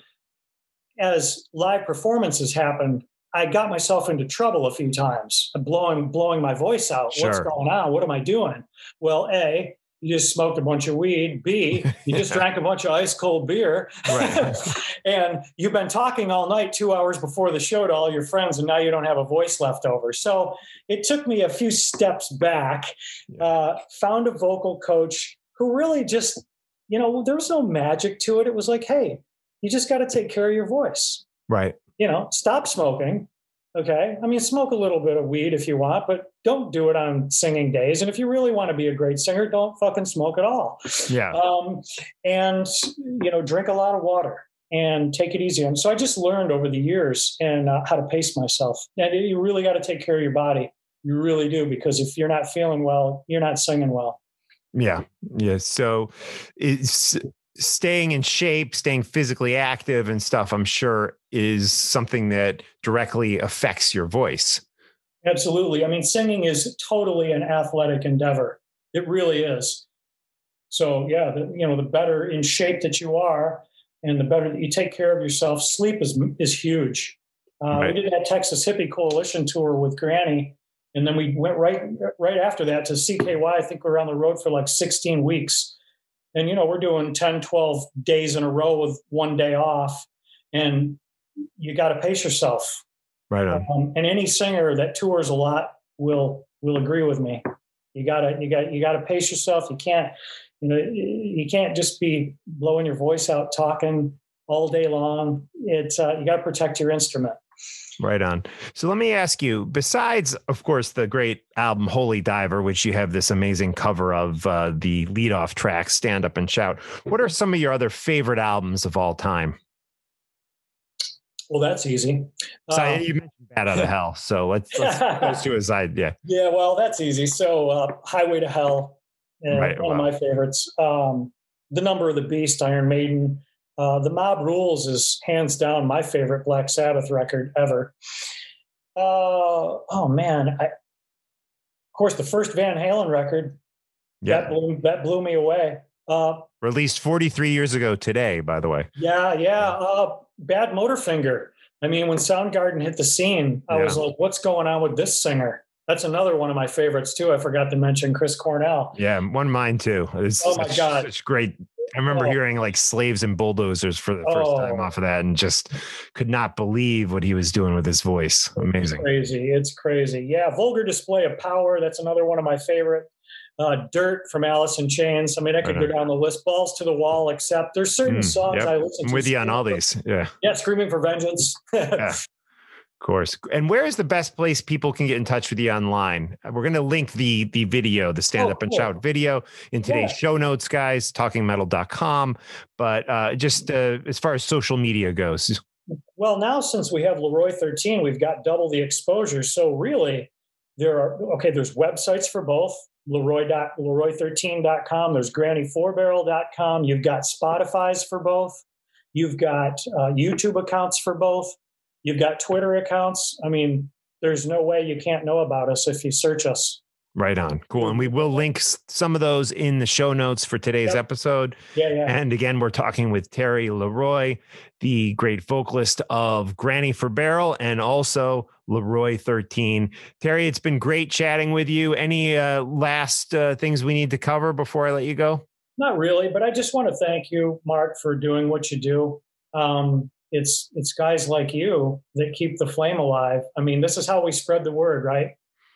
Speaker 7: as live performances happened, I got myself into trouble a few times, blowing blowing my voice out.
Speaker 9: Sure.
Speaker 7: What's going on? What am I doing? Well, A, you just smoked a bunch of weed. B, you just drank a bunch of ice cold beer.
Speaker 9: Right.
Speaker 7: And you've been talking all night, two hours before the show to all your friends, and now you don't have a voice left over. So it took me a few steps back, uh, found a vocal coach who really just, you know, there was no magic to it. It was like, hey, you just got to take care of your voice.
Speaker 9: Right.
Speaker 7: You know, stop smoking, Okay. I mean, smoke a little bit of weed if you want, but don't do it on singing days. And if you really want to be a great singer, don't fucking smoke at all.
Speaker 10: Yeah.
Speaker 7: Um, and, you know, drink a lot of water and take it easy. And so I just learned over the years and uh, how to pace myself. And you really got to take care of your body. You really do, because if you're not feeling well, you're not singing well.
Speaker 10: Yeah. Yeah. So it's staying in shape, staying physically active and stuff, I'm sure, is something that directly affects your voice.
Speaker 7: Absolutely. I mean, singing is totally an athletic endeavor. It really is. So yeah, the, you know, the better in shape that you are and the better that you take care of yourself, sleep is, is huge. Uh, right. We did that Texas Hippie Coalition tour with Granny. And then we went right, right after that to C K Y. I think we were on the road for like sixteen weeks. And, you know, we're doing ten, twelve days in a row with one day off. And you got to pace yourself.
Speaker 10: Right on.
Speaker 7: Um, and any singer that tours a lot will will agree with me. You gotta you got you gotta pace yourself. You can't you know you can't just be blowing your voice out talking all day long. It's uh, you got to protect your instrument.
Speaker 10: Right on. So let me ask you, besides, of course, the great album Holy Diver, which you have this amazing cover of, uh, the leadoff track, Stand Up and Shout, what are some of your other favorite albums of all time?
Speaker 7: Well, that's easy.
Speaker 10: So
Speaker 7: um,
Speaker 10: you mentioned Bat Out of Hell, so let's, let's, let's do a side. Yeah.
Speaker 7: Yeah, well, that's easy. So uh, Highway to Hell, uh,
Speaker 10: right,
Speaker 7: one wow. of my favorites. Um, The Number of the Beast, Iron Maiden. Uh, the Mob Rules is hands down my favorite Black Sabbath record ever. Uh, oh man, I, of course the first Van Halen record.
Speaker 10: Yeah,
Speaker 7: that blew, that blew me away. Uh,
Speaker 10: Released forty-three years ago today, by the way.
Speaker 7: Yeah, yeah. Uh, Bad Motorfinger. I mean, when Soundgarden hit the scene, I yeah. was like, "What's going on with this singer?" That's another one of my favorites too. I forgot to mention Chris Cornell.
Speaker 10: Yeah, one of mine too. It's
Speaker 7: oh my
Speaker 10: such,
Speaker 7: god,
Speaker 10: such great. I remember oh. hearing like Slaves and Bulldozers for the first oh. time off of that and just could not believe what he was doing with his voice. Amazing.
Speaker 7: It's crazy. It's crazy. Yeah. Vulgar Display of Power. That's another one of my favorite. Uh, Dirt from Alice in Chains. I mean, I could right go down the list. Balls to the Wall, except there's certain mm, songs
Speaker 10: yep.
Speaker 7: I listen to.
Speaker 10: I'm with you on all these. Yeah.
Speaker 7: Yeah. Screaming for Vengeance.
Speaker 10: Yeah. Of course. And where is the best place people can get in touch with you online? We're going to link the the video, the Stand oh, Up and cool. Shout video in today's yeah. show notes, guys, talking metal dot com. But uh, just uh, as far as social media goes.
Speaker 7: Well, now since we have Leroy thirteen, we've got double the exposure. So really, there are, okay, there's websites for both. Leroy thirteen dot com. There's Granny four barrel dot com. You've got Spotify's for both. You've got uh, YouTube accounts for both. You've got Twitter accounts. I mean, there's no way you can't know about us if you search us.
Speaker 10: Right on. Cool. And we will link some of those in the show notes for today's yep. episode.
Speaker 7: Yeah, yeah.
Speaker 10: And again, we're talking with Terry Leroy, the great vocalist of Granny for Barrel and also Leroy thirteen. Terry, it's been great chatting with you. Any uh, last uh, things we need to cover before I let you go?
Speaker 7: Not really, but I just want to thank you, Mark, for doing what you do. Um, It's it's guys like you that keep the flame alive. I mean, this is how we spread the word, right?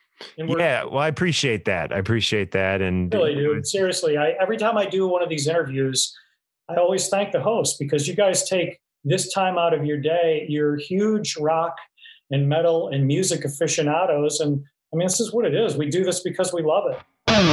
Speaker 10: Yeah, well, I appreciate that. I appreciate that. And
Speaker 7: really, dude, seriously, I, every time I do one of these interviews, I always thank the host because you guys take this time out of your day. You're huge rock and metal and music aficionados. And I mean, this is what it is. We do this because we love it.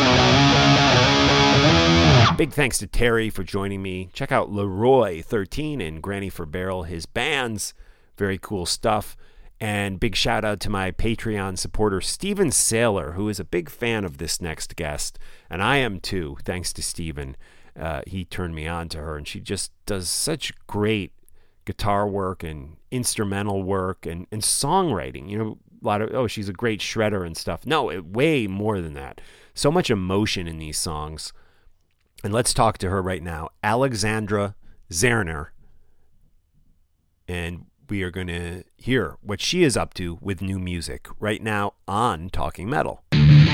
Speaker 9: Big thanks to Terry for joining me. Check out Leroy thirteen and Granny for Barrel, his bands. Very cool stuff. And big shout out to my Patreon supporter, Steven Saylor, who is a big fan of this next guest. And I am too, thanks to Steven. Uh, he turned me on to her, and she just does such great guitar work and instrumental work and, and songwriting. You know, a lot of, oh, she's a great shredder and stuff. No, it, way more than that. So much emotion in these songs. And let's talk to her right now, Alexandra Zerner. And we are going to hear what she is up to with new music right now on Talking Metal.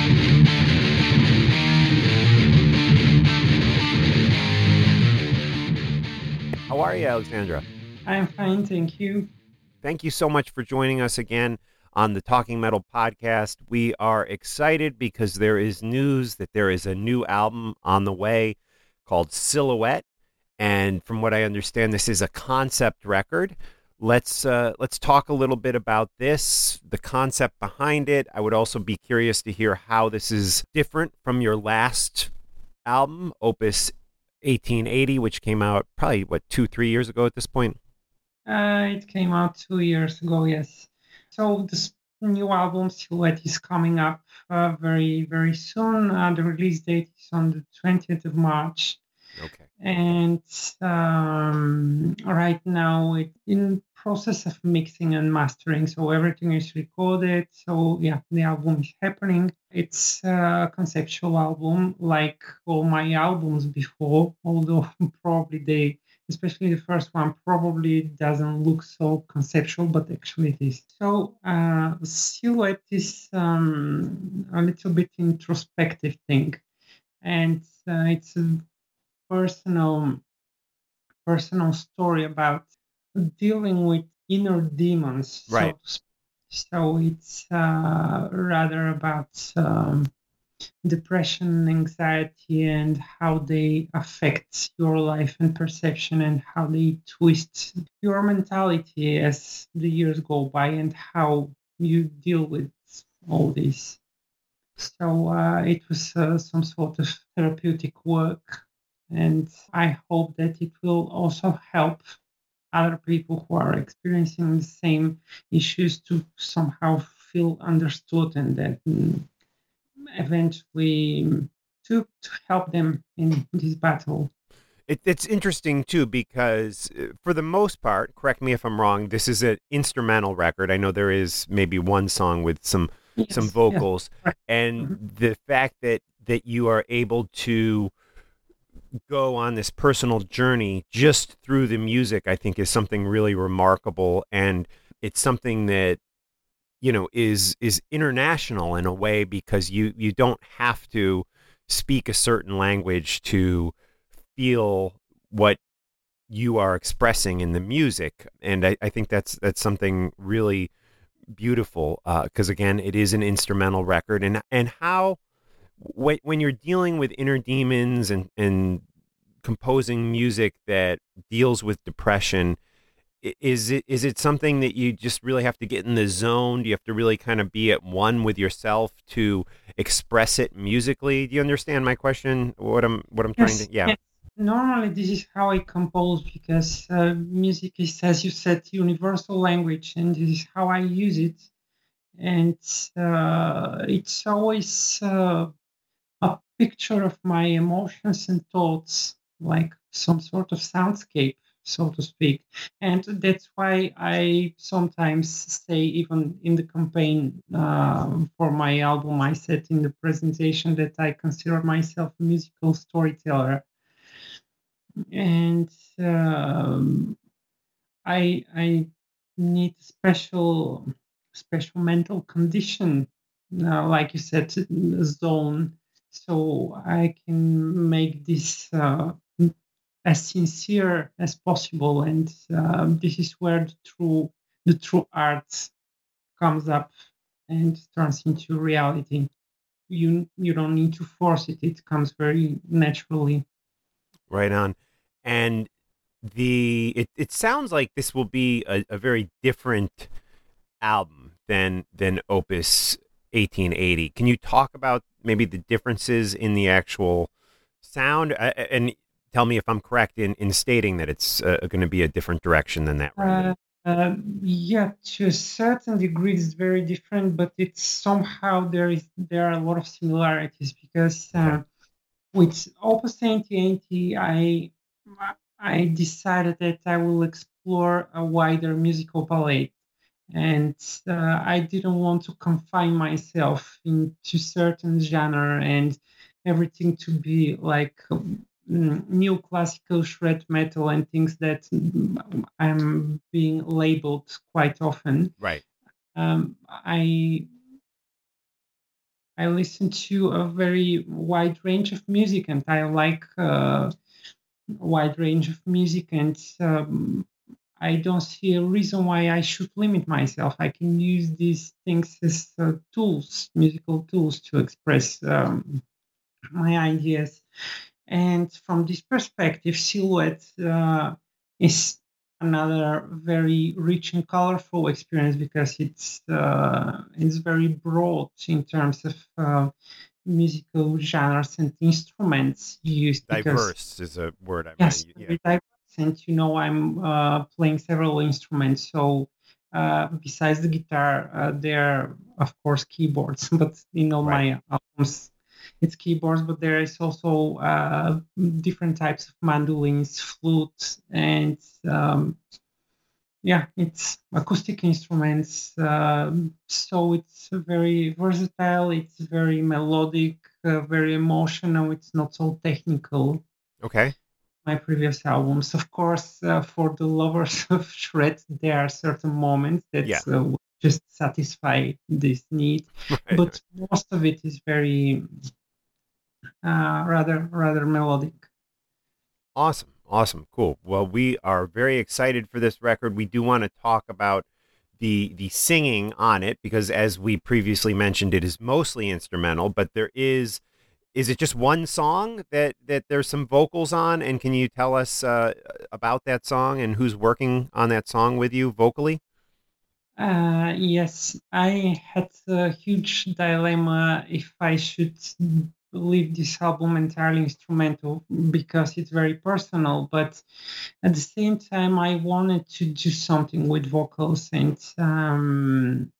Speaker 9: How are you, Alexandra?
Speaker 8: I'm fine, thank you.
Speaker 9: Thank you so much for joining us again on the Talking Metal podcast. We are excited because there is news that there is a new album on the way called Silhouette. And from what I understand, this is a concept record. let's uh, let's talk a little bit about this, the concept behind it. I would also be curious to hear how this is different from your last album, Opus eighteen eighty, which came out probably, what, two, three years ago at this point?
Speaker 8: Uh, it came out two years ago, yes. So this new album, Silhouette, is coming up uh, very, very soon. Uh, the release date is on the twentieth of March.
Speaker 9: Okay.
Speaker 8: And um, right now it's in process of mixing and mastering. So everything is recorded. So yeah, the album is happening. It's a conceptual album like all my albums before, although probably they, especially the first one, probably doesn't look so conceptual, but actually it is. So uh, Silhouette is um, a little bit introspective thing. And uh, it's a personal personal story about dealing with inner demons.
Speaker 9: Right.
Speaker 8: So, so it's uh, rather about um, depression, anxiety, and how they affect your life and perception, and how they twist your mentality as the years go by, and how you deal with all this. So uh, it was uh, some sort of therapeutic work. And I hope that it will also help other people who are experiencing the same issues to somehow feel understood, and that mm, eventually mm, to, to help them in this battle.
Speaker 9: It, it's interesting, too, because uh, for the most part, correct me if I'm wrong, this is an instrumental record. I know there is maybe one song with some
Speaker 8: Yes,
Speaker 9: some vocals.
Speaker 8: yes.
Speaker 9: And
Speaker 8: Mhm.
Speaker 9: the fact that, that you are able to go on this personal journey just through the music, I think is something really remarkable. And it's something that, you know, is is international in a way, because you, you don't have to speak a certain language to feel what you are expressing in the music. And I, I think that's that's something really beautiful, because, again, it is an instrumental record. And, and how... when when you're dealing with inner demons and, and composing music that deals with depression, i- is it is it something that you just really have to get in the zone? Do you have to really kind of be at one with yourself to express it musically? Do you understand my question? What I'm what I'm trying
Speaker 8: Yes,
Speaker 9: to... Yeah.
Speaker 8: yes. Normally, this is how I compose, because uh, music is, as you said, universal language, and this is how I use it. And uh, it's always uh, a picture of my emotions and thoughts, like some sort of soundscape, so to speak. And that's why I sometimes say, even in the campaign uh, for my album, I said in the presentation that I consider myself a musical storyteller. And um, I I need special special mental condition, uh, like you said, zone, so I can make this uh, as sincere as possible. And uh, this is where the true the true art comes up and turns into reality. You you don't need to force it; it comes very naturally.
Speaker 9: Right on. And the it, it sounds like this will be a, a very different album than than Opus eighteen eighty. Can you talk about maybe the differences in the actual sound, uh, and tell me if I'm correct in, in stating that it's uh, going to be a different direction than that, right?
Speaker 8: Uh, uh, yeah, to a certain degree, it's very different, but it's somehow there is there are a lot of similarities, because uh, with Opus eighteen eighty, I I decided that I will explore a wider musical palette, and uh, I didn't want to confine myself into certain genre and everything to be like um, mm, new classical shred metal and things that mm, I'm being labeled quite often.
Speaker 9: Right.
Speaker 8: Um, I I listen to a very wide range of music, and I like uh, a wide range of music, and um, I don't see a reason why I should limit myself. I can use these things as uh, tools, musical tools, to express um, my ideas. And from this perspective, Silhouette uh, is another very rich and colorful experience because it's uh, it's very broad in terms of uh, musical genres and instruments used.
Speaker 9: Diverse is a word I
Speaker 8: yes,
Speaker 9: might use.
Speaker 8: Very diverse. And you know, I'm uh, playing several instruments, so uh, besides the guitar, uh, there are of course keyboards, but in all right. my albums, it's keyboards. But there is also uh, different types of mandolins, flutes, and um, yeah, it's acoustic instruments. Uh, so it's very versatile. It's very melodic, uh, very emotional. It's not so technical.
Speaker 9: Okay.
Speaker 8: My previous albums, of course, uh, for the lovers of shred, there are certain moments that
Speaker 9: yeah.
Speaker 8: uh, just satisfy this need, right. But most of it is very uh, rather rather melodic.
Speaker 9: Awesome. Awesome. Cool. Well, we are very excited for this record. We do want to talk about the the singing on it because, as we previously mentioned, it is mostly instrumental, but there is, is it just one song that, that there's some vocals on? And can you tell us uh, about that song and who's working on that song with you vocally?
Speaker 8: Uh, yes, I had a huge dilemma if I should leave this album entirely instrumental because it's very personal, but at the same time I wanted to do something with vocals, and um,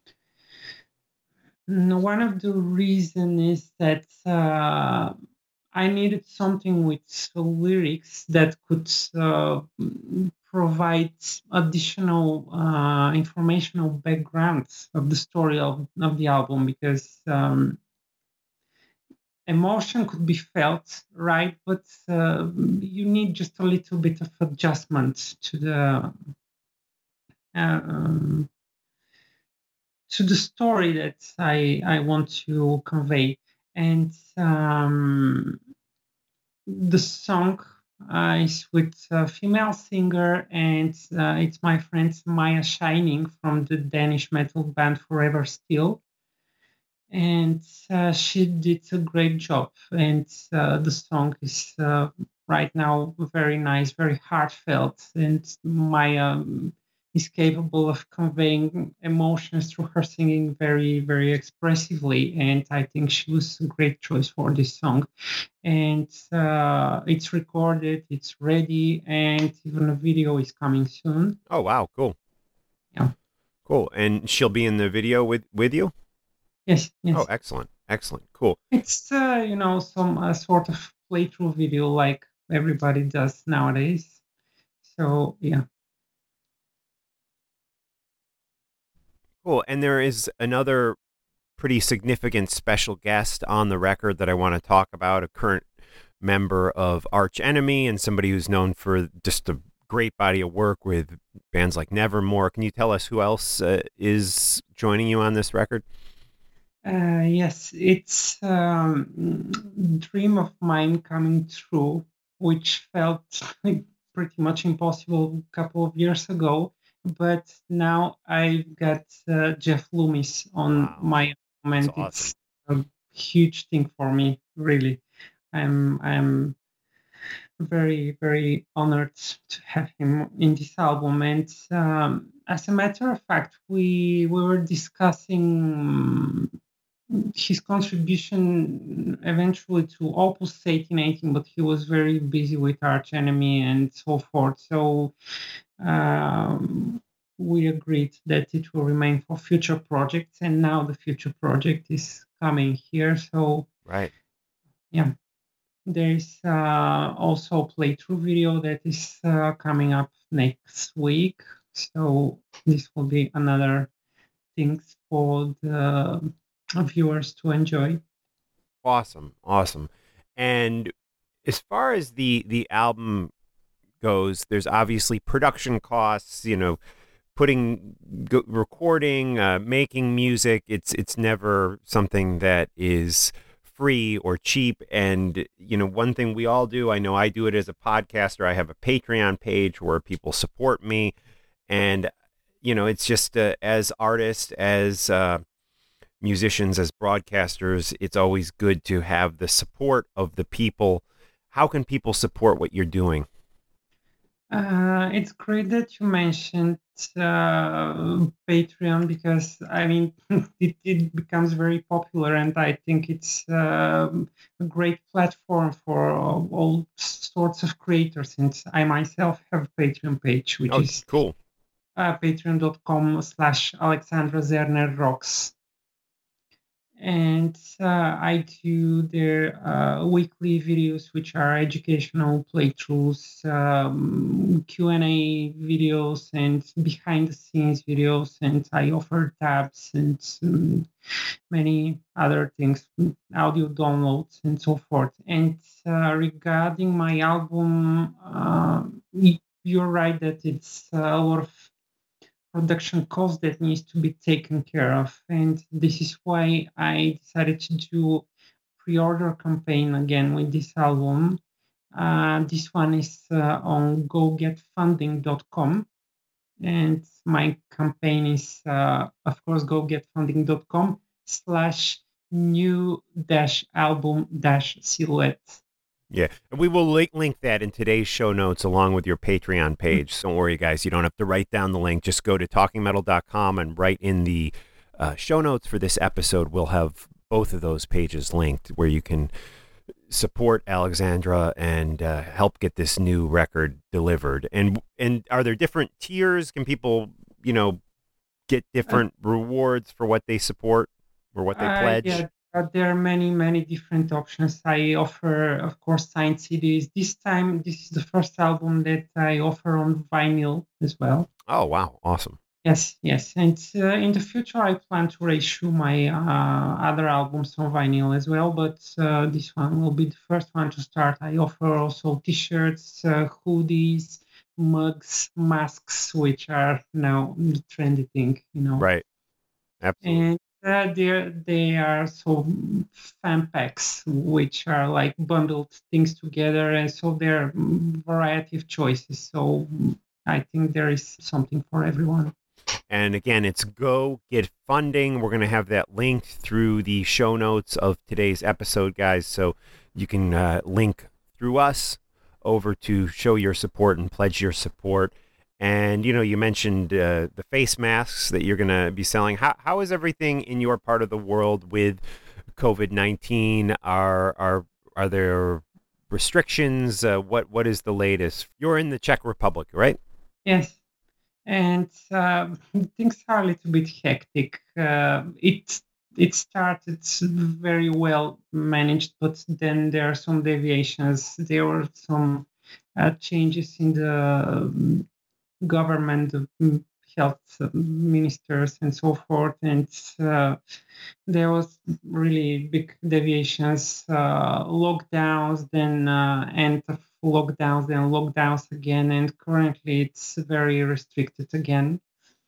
Speaker 8: one of the reasons is that uh, I needed something with lyrics that could uh, provide additional uh, informational background of the story of, of the album, because um, emotion could be felt, right? But uh, you need just a little bit of adjustment to the uh, um, to the story that I I want to convey, and um, the song uh, is with a female singer, and uh, it's my friend Maya Shining from the Danish metal band Forever Still. And uh, she did a great job, and uh, the song is uh, right now very nice, very heartfelt, and Maya um, is capable of conveying emotions through her singing very, very expressively, and I think she was a great choice for this song. And uh, it's recorded, it's ready, and even a video is coming soon.
Speaker 9: Oh, wow, cool.
Speaker 8: Yeah.
Speaker 9: Cool. And she'll be in the video with, with you?
Speaker 8: Yes, yes.
Speaker 9: Oh, excellent. Excellent. Cool.
Speaker 8: It's, uh, you know, some uh, sort of playthrough video like everybody does nowadays. So, yeah.
Speaker 9: Cool. And there is another pretty significant special guest on the record that I want to talk about, a current member of Arch Enemy and somebody who's known for just a great body of work with bands like Nevermore. Can you tell us who else uh, is joining you on this record?
Speaker 8: Uh, yes, it's um, a dream of mine coming true, which felt like pretty much impossible a couple of years ago. But now I've got uh, Jeff Loomis on wow. my moment.
Speaker 9: Awesome.
Speaker 8: It's a huge thing for me, really. I'm I'm very, very honored to have him in this album. And um, as a matter of fact, we we were discussing his contribution eventually to Opus eighteen eighteen, but he was very busy with Arch Enemy and so forth. So um, we agreed that it will remain for future projects, and now the future project is coming here. So
Speaker 9: right,
Speaker 8: yeah, there is uh, also a playthrough video that is uh, coming up next week. So this will be another thing for the viewers to enjoy.
Speaker 9: Awesome, awesome. And as far as the the album goes, there's obviously production costs, you know, putting go, recording, uh, making music. It's it's never something that is free or cheap. And you know, one thing we all do, I know I do it as a podcaster, I have a Patreon page where people support me, and you know, it's just uh, as artists, as uh musicians, as broadcasters, it's always good to have the support of the people. How can people support what you're doing?
Speaker 8: Uh, it's great that you mentioned uh, Patreon because I mean it, it becomes very popular, and I think it's um a great platform for all, all sorts of creators. Since I myself have a Patreon page, which
Speaker 9: Oh,
Speaker 8: is
Speaker 9: cool.
Speaker 8: uh, patreon.com slash Alexandra Zerner Rocks. And uh, I do their uh, weekly videos, which are educational playthroughs, um, Q and A videos, and behind-the-scenes videos. And I offer tabs and um, many other things, audio downloads, and so forth. And uh, regarding my album, uh, you're right that it's a lot of production cost that needs to be taken care of. And this is why I decided to do pre-order campaign again with this album. Uh, this one is uh, on go get funding dot com. And my campaign is, uh, of course, go get funding dot com slash new dash album dash silhouette.
Speaker 9: Yeah, and we will link, link that in today's show notes along with your Patreon page. So don't worry, guys. You don't have to write down the link. Just go to talking metal dot com and write in the uh, show notes for this episode. We'll have both of those pages linked where you can support Alexandra and uh, help get this new record delivered. And and are there different tiers? Can people, you know, get different uh, rewards for what they support or what they pledge?
Speaker 8: Uh, yeah. Uh, there are many, many different options. I offer, of course, signed C Ds. This time, this is the first album that I offer on vinyl as well.
Speaker 9: Oh, wow. Awesome.
Speaker 8: Yes, yes. And uh, in the future, I plan to reissue my uh, other albums on vinyl as well. But uh, this one will be the first one to start. I offer also T-shirts, uh, hoodies, mugs, masks, which are now the trendy thing, you know.
Speaker 9: Right. Absolutely.
Speaker 8: And Uh, they they are so fan packs, which are like bundled things together, and so there are variety of choices. So I think there is something for everyone.
Speaker 9: And again, it's Go Get Funding. We're going to have that linked through the show notes of today's episode, guys. So you can uh, link through us over to show your support and pledge your support. And, you know, you mentioned uh, the face masks that you're going to be selling. How How is everything in your part of the world with COVID nineteen? Are are are there restrictions? Uh, what What is the latest? You're in the Czech Republic, right?
Speaker 8: Yes. And uh, things are a little bit hectic. Uh, it, it started very well managed, but then there are some deviations. There were some uh, changes in the government, health ministers, and so forth, and uh, there was really big deviations, uh, lockdowns, then uh, end of lockdowns, then lockdowns again, and currently it's very restricted again.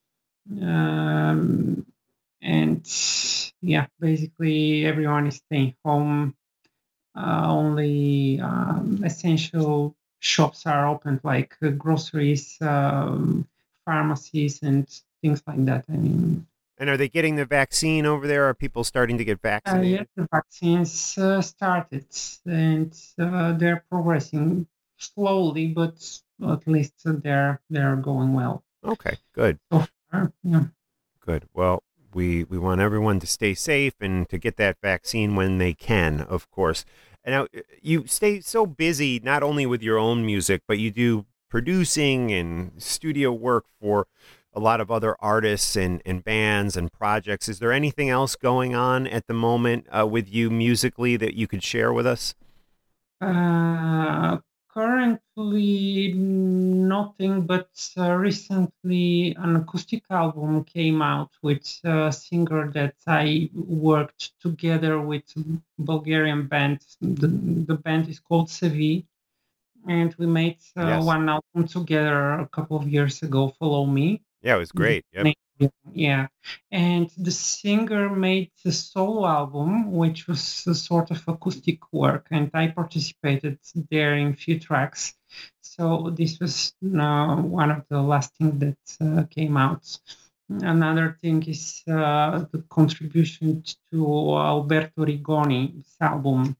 Speaker 8: Um, and yeah, basically everyone is staying home. Uh, only um, essential shops are open, like uh, groceries, um, pharmacies, and things like that. I mean,
Speaker 9: and are they getting the vaccine over there? Are people starting to get vaccinated?
Speaker 8: Uh, yes, the vaccines uh, started, and uh, they're progressing slowly, but at least they're they're going well.
Speaker 9: Okay, good.
Speaker 8: So far, yeah.
Speaker 9: Good. Well, we we want everyone to stay safe and to get that vaccine when they can, of course. And now you stay so busy, not only with your own music, but you do producing and studio work for a lot of other artists and, and bands and projects. Is there anything else going on at the moment uh, with you musically that you could share with us?
Speaker 8: Uh, currently, nothing, but uh, recently an acoustic album came out with a singer that I worked together with a Bulgarian band. The, the band is called Sevi, and we made uh, yes. one album together a couple of years ago, Follow Me.
Speaker 9: Yeah, it was great. Yep.
Speaker 8: Yeah, and the singer made a solo album, which was a sort of acoustic work, and I participated there in a few tracks. So this was uh, one of the last things that uh, came out. Another thing is uh, the contribution to Alberto Rigoni's album.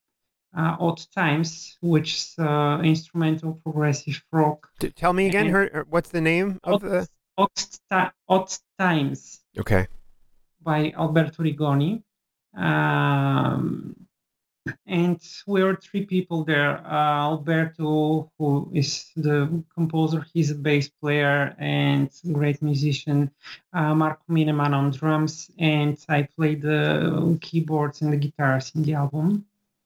Speaker 8: uh, Odd Times, which is uh, instrumental progressive rock.
Speaker 9: T- tell me again, her, her- what's the name of
Speaker 8: Odd,
Speaker 9: the?
Speaker 8: Odd, Ti- Odd Times
Speaker 9: Okay.
Speaker 8: by Alberto Rigoni. Um, and we were three people there. Uh, Alberto, who is the composer, he's a bass player and great musician. Uh, Marco Mineman on drums, and I played the keyboards and the guitars in the album.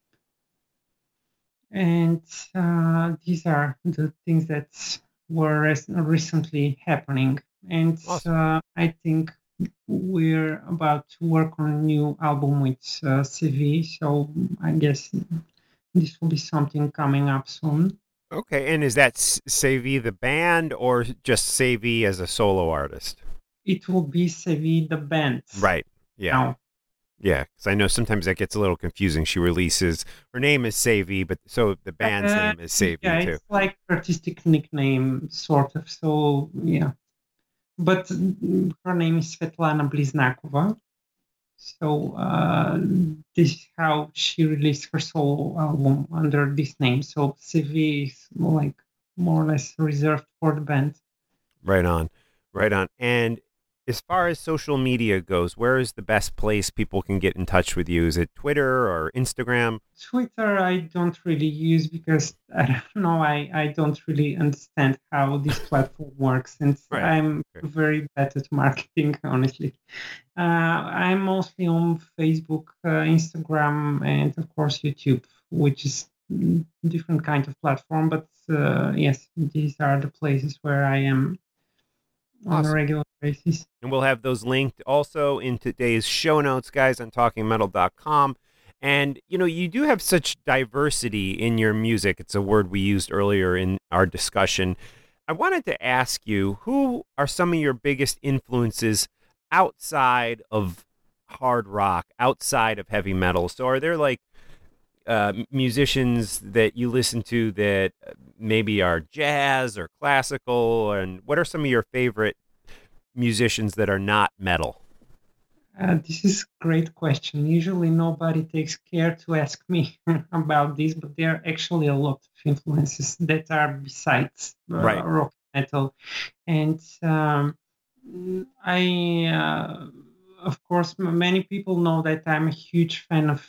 Speaker 8: And uh, these are the things that were res- recently happening. And
Speaker 9: Awesome.
Speaker 8: uh, I think we're about to work on a new album with uh, C V, so I guess this will be something coming up soon.
Speaker 9: Okay, and is that S- Sevi the band or just Sevi as a solo artist?
Speaker 8: It will be C V the band.
Speaker 9: Right. Yeah.
Speaker 8: Now.
Speaker 9: Yeah, because I know sometimes that gets a little confusing. She releases her name is Sevi, but so the band's
Speaker 8: Uh,
Speaker 9: name is Sevi
Speaker 8: yeah,
Speaker 9: too.
Speaker 8: it's like artistic nickname, sort of. So yeah, but mm, her name is Svetlana Bliznakova. So uh, this is how she released her solo album under this name. So C V is like more or less reserved for the band.
Speaker 9: Right on, right on. And as far as social media goes, where is the best place people can get in touch with you? Is it Twitter or Instagram?
Speaker 8: Twitter I don't really use because I don't know, I, I don't really understand how this platform works, and
Speaker 9: Right.
Speaker 8: I'm
Speaker 9: Okay.
Speaker 8: very bad at marketing, honestly. Uh, I'm mostly on Facebook, uh, Instagram, and of course YouTube, which is mm, different kind of platform. But uh, yes, these are the places where I am on a
Speaker 9: Awesome.
Speaker 8: regular basis.
Speaker 9: And we'll have those linked also in today's show notes, guys, on talking metal dot com. And, you know, you do have such diversity in your music. It's a word we used earlier in our discussion. I wanted to ask you, who are some of your biggest influences outside of hard rock, outside of heavy metal? So are there like uh, musicians that you listen to that maybe are jazz or classical? And what are some of your favorite musicians that are not metal?
Speaker 8: Uh, this is a great question. Usually nobody takes care to ask me about this, but there are actually a lot of influences that are besides uh,
Speaker 9: Right.
Speaker 8: rock metal. And um, I, uh, of course, m- many people know that I'm a huge fan of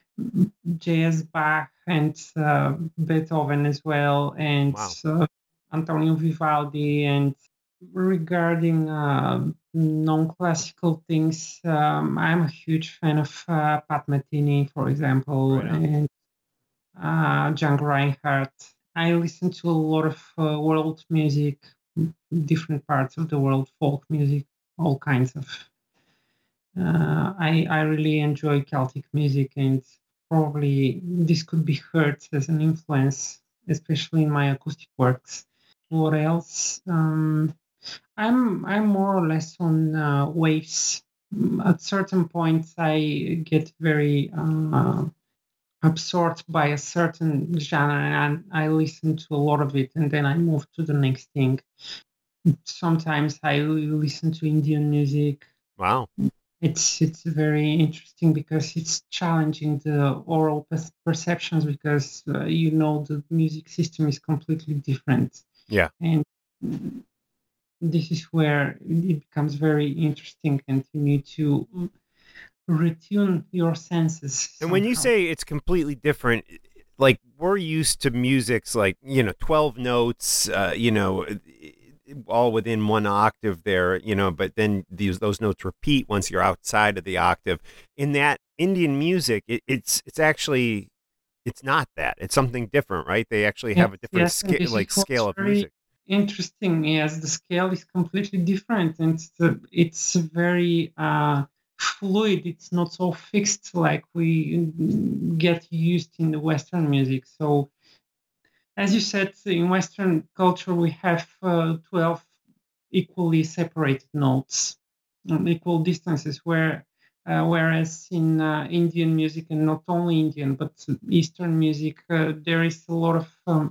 Speaker 8: jazz, Bach, and uh, Beethoven as well, and
Speaker 9: Wow.
Speaker 8: uh, Antonio Vivaldi. And regarding uh, non-classical things, um, I'm a huge fan of uh, Pat Metheny, for example,
Speaker 9: Right on.
Speaker 8: and uh, Django Reinhardt. I listen to a lot of uh, world music, m- different parts of the world, folk music, all kinds of. Uh, I I really enjoy Celtic music, and probably this could be heard as an influence, especially in my acoustic works. What else? Um, I'm I'm more or less on uh, waves. Mm, At certain points, I get very uh, absorbed by a certain genre, and I listen to a lot of it, and then I move to the next thing. Sometimes I listen to Indian music.
Speaker 9: Wow.
Speaker 8: It's it's very interesting because it's challenging the oral per- perceptions, because uh, you know the music system is completely different,
Speaker 9: Yeah.
Speaker 8: and mm, this is where it becomes very interesting, and you need to mm, retune your senses
Speaker 9: And when you
Speaker 8: somehow.
Speaker 9: say it's completely different, like we're used to music's like, you know, twelve notes, uh, you know, all within one octave there, you know, but then these those notes repeat once you're outside of the octave. In that Indian music, it, it's it's actually it's not that. It's something different, right? They actually
Speaker 8: Yes,
Speaker 9: have a different
Speaker 8: yes, and
Speaker 9: scale
Speaker 8: this
Speaker 9: like
Speaker 8: is what's
Speaker 9: scale of
Speaker 8: very
Speaker 9: music.
Speaker 8: interesting. Yes, the scale is completely different, and it's, uh, it's very uh, fluid. It's not so fixed like we mm, get used in the Western music. So, as you said, in Western culture, we have uh, twelve equally separated notes, um, equal distances, where uh, whereas in uh, Indian music, and not only Indian but Eastern music, uh, there is a lot of um,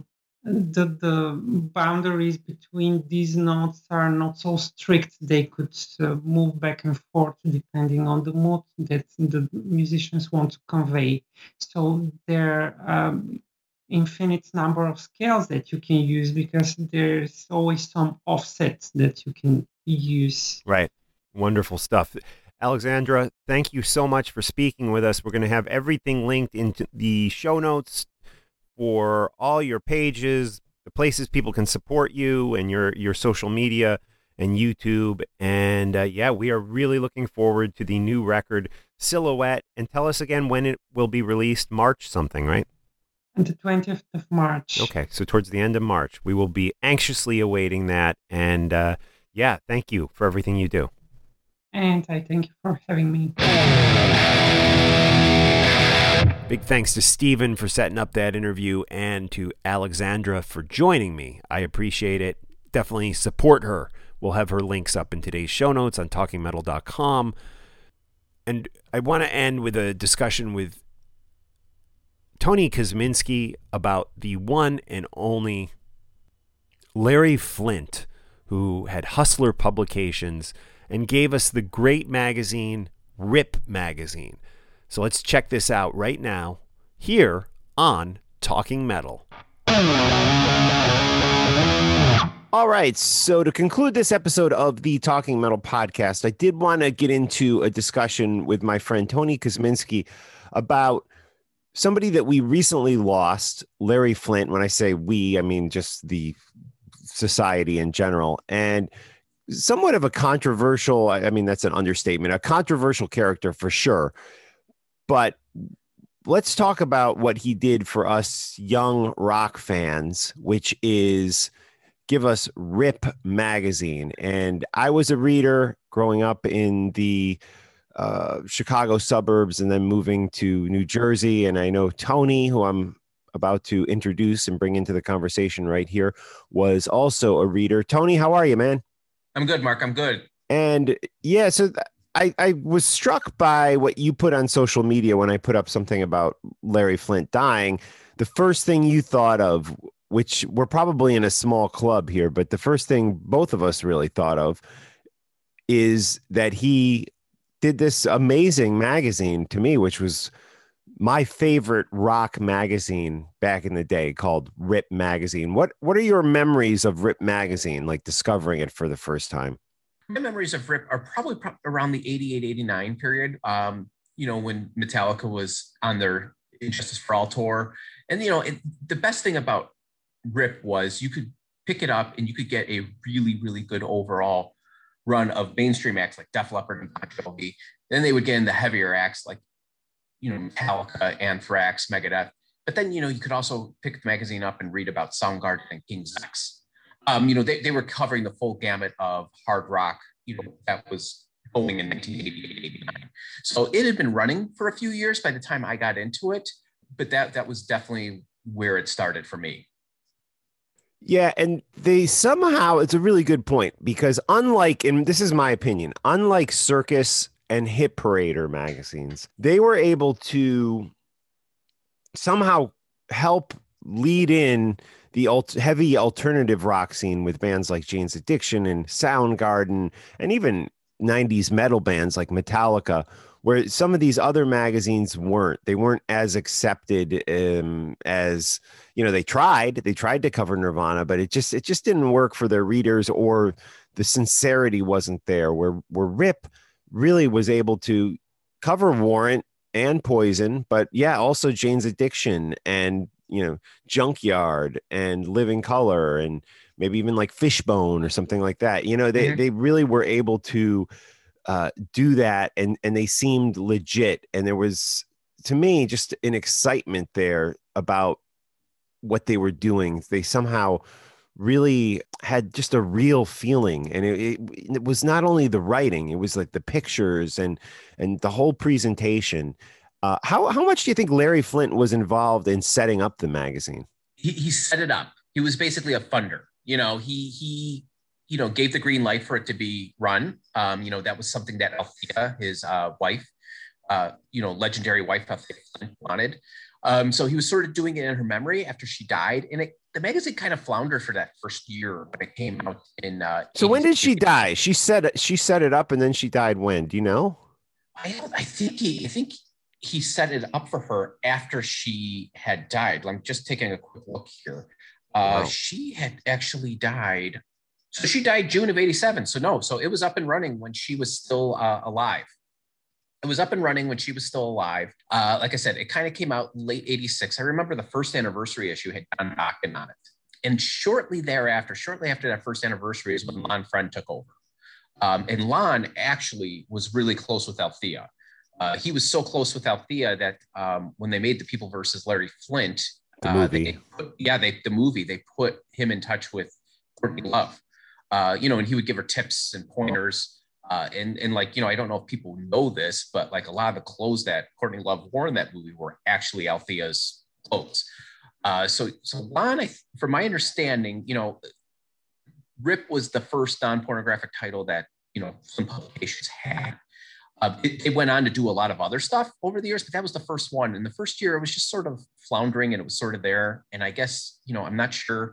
Speaker 8: the the boundaries between these notes are not so strict. They could uh, move back and forth depending on the mood that the musicians want to convey. So there are um, infinite number of scales that you can use because there's always some offsets that you can use.
Speaker 9: Right. Wonderful stuff. Alexandra, thank you so much for speaking with us. We're going to have everything linked into the show notes for all your pages, the places people can support you, and your, your social media and YouTube. And uh, yeah, we are really looking forward to the new record, Silhouette. And tell us again when it will be released. March something, right?
Speaker 8: On the twentieth of March.
Speaker 9: Okay, so towards the end of March. We will be anxiously awaiting that. And uh, yeah, thank you for everything you do.
Speaker 8: And I thank you for having me.
Speaker 9: Big thanks to Stephen for setting up that interview and to Alexandra for joining me. I appreciate it. Definitely support her. We'll have her links up in today's show notes on talking metal dot com. And I want to end with a discussion with Tony Kosminski about the one and only Larry Flynt, who had Hustler Publications and gave us the great magazine, Rip Magazine. So let's check this out right now here on Talking Metal. All right, so to conclude this episode of the Talking Metal podcast, I did want to get into a discussion with my friend Tony Kosminski about somebody that we recently lost, Larry Flynt. When I say we, I mean just the society in general. And somewhat of a controversial, I mean, that's an understatement, a controversial character for sure. But let's talk about what he did for us young rock fans, which is give us Rip Magazine. And I was a reader growing up in the uh, Chicago suburbs and then moving to New Jersey. And I know Tony, who I'm about to introduce and bring into the conversation right here, was also a reader. Tony, how are you, man?
Speaker 11: I'm good, Mark. I'm good.
Speaker 9: And yeah, so th- I, I was struck by what you put on social media when I put up something about Larry Flynt dying. The first thing you thought of, which we're probably in a small club here, but the first thing both of us really thought of is that he did this amazing magazine to me, which was my favorite rock magazine back in the day, called Rip Magazine. What what are your memories of Rip Magazine, like discovering it for the first time?
Speaker 11: My memories of Rip are probably pro- around the eighty-eight, eighty-nine period, um, you know, when Metallica was on their Injustice for All tour. And, you know, it, the best thing about Rip was you could pick it up and you could get a really, really good overall run of mainstream acts like Def Leppard and Bon Jovi. Then they would get in the heavier acts like, you know, Metallica, Anthrax, Megadeth. But then, you know, you could also pick the magazine up and read about Soundgarden and King's X. Um, you know, they, they were covering the full gamut of hard rock, you know, that was going in nineteen eighty-eight, eighty-nine. So it had been running for a few years by the time I got into it, but that that was definitely where it started for me.
Speaker 9: Yeah, and they somehow, it's a really good point, because unlike, and this is my opinion, unlike Circus and Hit Parader magazines, they were able to somehow help lead in the alt- heavy alternative rock scene with bands like Jane's Addiction and Soundgarden, and even nineties metal bands like Metallica, where some of these other magazines weren't. They weren't as accepted um, as, you know, they tried. They tried to cover Nirvana, but it just it just didn't work for their readers, or the sincerity wasn't there. Where where Rip really was able to cover Warrant and Poison, but yeah, also Jane's Addiction and, you know, Junkyard and Living Color and maybe even like Fishbone or something like that. You know, they, mm-hmm. they really were able to uh, do that, and, and they seemed legit. And there was, to me, just an excitement there about what they were doing. They somehow really had just a real feeling, and it, it, it was not only the writing, it was like the pictures and and the whole presentation. Uh, how how much do you think Larry Flynt was involved in setting up the magazine?
Speaker 11: He, he set it up. He was basically a funder. You know, he he you know gave the green light for it to be run. Um, you know, that was something that Althea, his uh, wife, uh, you know, legendary wife Althea Flynt wanted. Um, so he was sort of doing it in her memory after she died. And it, the magazine kind of floundered for that first year when it came out in. Uh,
Speaker 9: so when did she die? She said she set it up and then she died when? Do you know?
Speaker 11: I, I think he, I think he set it up for her after she had died. I'm just taking a quick look here. Uh, wow. She had actually died. So she died June of eighty-seven. So no, so it was up and running when she was still uh, alive. It was up and running when she was still alive. Uh, like I said, it kind of came out late eighty-six. I remember the first anniversary issue had John Dokken on it. And shortly thereafter, shortly after that first anniversary is when Lon Friend took over. Um, and Lon actually was really close with Althea. Uh, he was so close with Althea that um, when they made The People versus Larry Flynt,
Speaker 9: the
Speaker 11: uh,
Speaker 9: movie.
Speaker 11: They put, yeah, they the movie, they put him in touch with Courtney Love. Uh, you know, and he would give her tips and pointers. Uh, and, and like, you know, I don't know if people know this, but like a lot of the clothes that Courtney Love wore in that movie were actually Althea's clothes. Uh, so, so Lon, I, from my understanding, you know, Rip was the first non-pornographic title that, you know, some publications had. Uh, it, it went on to do a lot of other stuff over the years, but that was the first one. And the first year it was just sort of floundering and it was sort of there. And I guess, you know, I'm not sure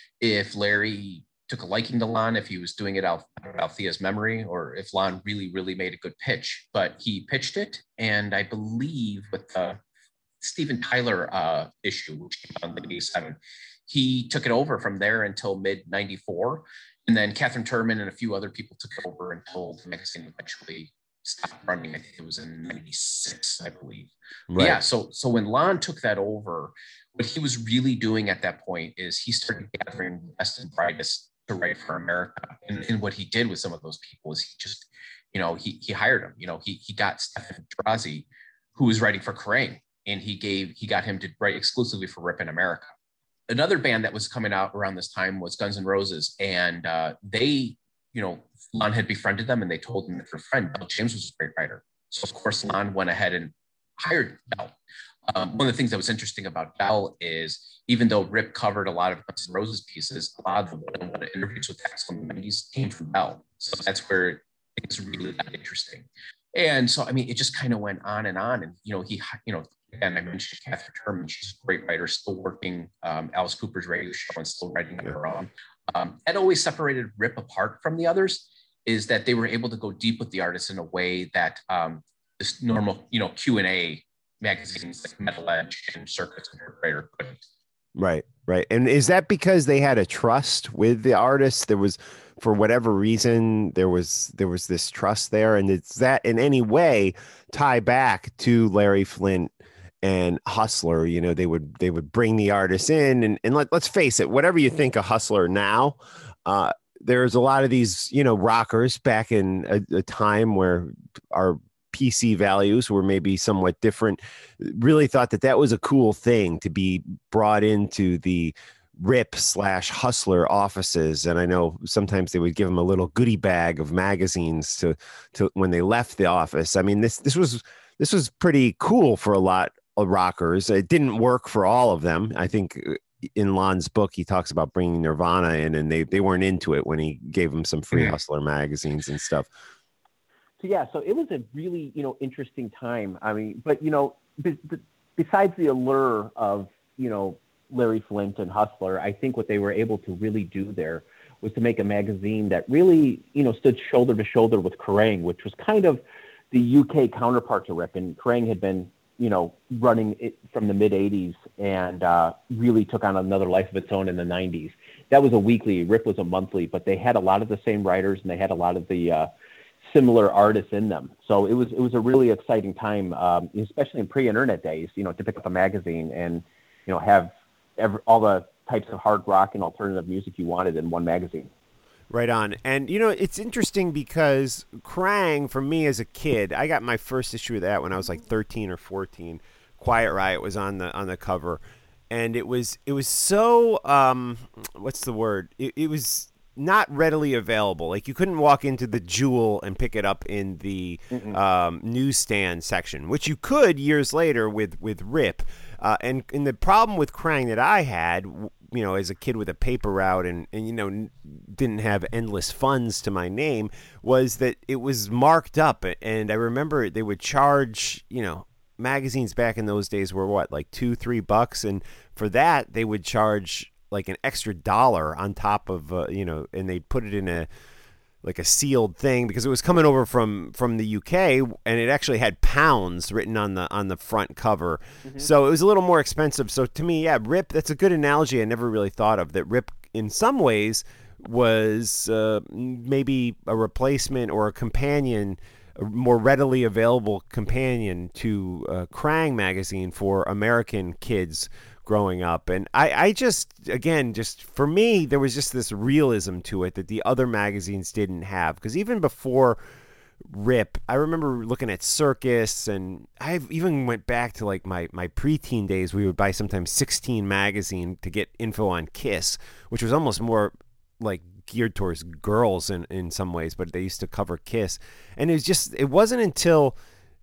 Speaker 11: if Larry took a liking to Lon, if he was doing it out of Althea's memory, or if Lon really, really made a good pitch. But he pitched it, and I believe with the Steven Tyler uh, issue, which came out in eighty-seven, he took it over from there until mid ninety-four. And then Catherine Turman and a few other people took it over until the magazine eventually stopped running. I think it was in ninety-six, I believe. Right. Yeah, so, so when Lon took that over, what he was really doing at that point is he started gathering the best and brightest to write for America. And, and what he did with some of those people is he just, you know, he he hired them. You know, he he got Stefan Drazi, who was writing for Kerrang, and he gave he got him to write exclusively for Rip in America. Another band that was coming out around this time was Guns N' Roses, and uh, they, you know, Lon had befriended them, and they told him that their friend Bill James was a great writer. So of course, Lon went ahead and hired Bell. Um, one of the things that was interesting about Bell is even though Rip covered a lot of Guns N' Roses pieces, a lot of the one-on-one interviews with Axl in the nineties came from Bell. So that's where things really got interesting. And so, I mean, it just kind of went on and on. And, you know, he, you know, again, I mentioned Catherine Turman. She's a great writer, still working um, Alice Cooper's radio show and still writing on her own. Um, that always separated Rip apart from the others is that they were able to go deep with the artists in a way that um, this normal, you know, Q and A magazines like Metal Edge and Circus and Her Writer couldn't.
Speaker 9: Right, right. And is that because they had a trust with the artists? There was, for whatever reason, there was there was this trust there. And does that in any way tie back to Larry Flynt and Hustler? You know, they would they would bring the artists in, and, and let, let's face it, whatever you think of Hustler now, uh, there's a lot of these, you know, rockers back in a, a time where our P C values were maybe somewhat different, really thought that that was a cool thing to be brought into the Rip slash Hustler offices. And I know sometimes they would give them a little goodie bag of magazines to, to when they left the office. I mean, this, this was, this was pretty cool for a lot of rockers. It didn't work for all of them. I think in Lon's book, he talks about bringing Nirvana in, and they, they weren't into it when he gave them some free Hustler magazines and stuff.
Speaker 12: So yeah, so it was a really, you know, interesting time. I mean, but, you know, b- b- besides the allure of, you know, Larry Flynt and Hustler, I think what they were able to really do there was to make a magazine that really, you know, stood shoulder to shoulder with Kerrang, which was kind of the U K counterpart to Rip. And Kerrang had been, you know, running it from the mid eighties and uh, really took on another life of its own in the nineties. That was a weekly, Rip was a monthly, but they had a lot of the same writers and they had a lot of the uh, similar artists in them. So it was it was a really exciting time, um, especially in pre-internet days, you know, to pick up a magazine and, you know, have every, all the types of hard rock and alternative music you wanted in one magazine.
Speaker 9: Right on. And, you know, it's interesting because Kerrang, for me as a kid, I got my first issue of that when I was like thirteen or fourteen. Quiet Riot was on the on the cover. And it was it was so, um, what's the word? It, it was not readily available. Like you couldn't walk into the Jewel and pick it up in the um, newsstand section, which you could years later with, with Rip. Uh, and, and the problem with Kerrang that I had, you know, as a kid with a paper route and, and, you know, didn't have endless funds to my name was that it was marked up. And I remember they would charge, you know, magazines back in those days were what, like two, three bucks, and for that they would charge like an extra dollar on top of uh, you know, and they put it in a like a sealed thing because it was coming over from from the U K, and it actually had pounds written on the on the front cover. Mm-hmm. So it was a little more expensive. So to me, yeah, Rip, that's a good analogy I never really thought of, that Rip in some ways was uh, maybe a replacement or a companion, a more readily available companion to uh, Krang magazine for American kids growing up. And I, I just, again, just for me, there was just this realism to it that the other magazines didn't have. Because even before Rip, I remember looking at Circus, and I even went back to like my, my preteen days. We would buy sometimes sixteen magazine to get info on Kiss, which was almost more like geared towards girls in, in some ways, but they used to cover Kiss. And it was just, it wasn't until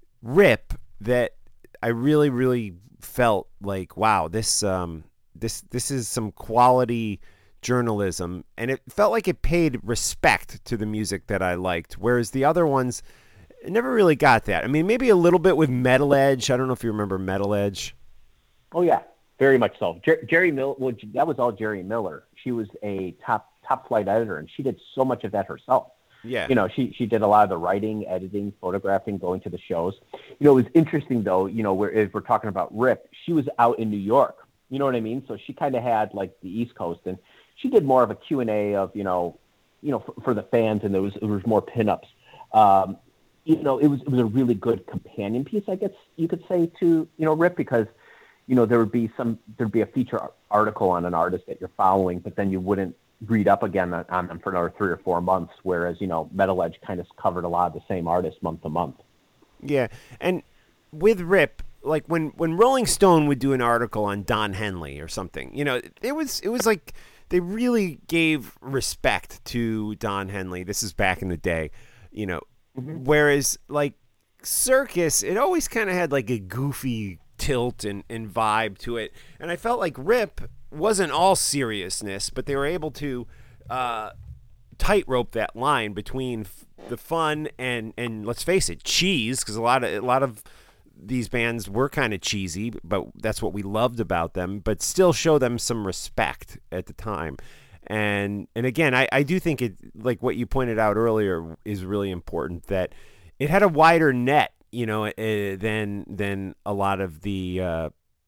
Speaker 9: Rip that I really, really felt like, wow, this um this this is some quality journalism, and it felt like it paid respect to the music that I liked, whereas the other ones never really got that. I mean, maybe a little bit with Metal Edge. I don't know if you remember Metal Edge.
Speaker 12: Oh yeah, very much so. Jer- Jerry Miller, well, that was all Jerry Miller. She was a top top flight editor, and she did so much of that herself.
Speaker 9: Yeah.
Speaker 12: You know, she she did a lot of the writing, editing, photographing, going to the shows. You know, it was interesting, though, you know, where if we're talking about Rip, she was out in New York. You know what I mean? So she kind of had, like, the East Coast, and she did more of a Q and A of, you know, you know, for, for the fans, and there was, there was more pinups. Um, you know, it was it was a really good companion piece, I guess you could say, to, you know, Rip, because, you know, there would be some, there'd be a feature article on an artist that you're following, but then you wouldn't read up again on, on them for another three or four months, whereas, you know, Metal Edge kind of covered a lot of the same artists month to month.
Speaker 9: Yeah, and with Rip, like when, when Rolling Stone would do an article on Don Henley or something, you know, it was it was like they really gave respect to Don Henley. This is back in the day, you know, mm-hmm. whereas like Circus, it always kind of had like a goofy tilt and, and vibe to it, and I felt like Rip wasn't all seriousness, but they were able to uh, tightrope that line between f- the fun and, and let's face it, cheese, because a lot of a lot of these bands were kind of cheesy, but that's what we loved about them. But still show them some respect at the time, and and again, I, I do think it, like what you pointed out earlier, is really important, that it had a wider net, you know, uh, than than a lot of the Uh,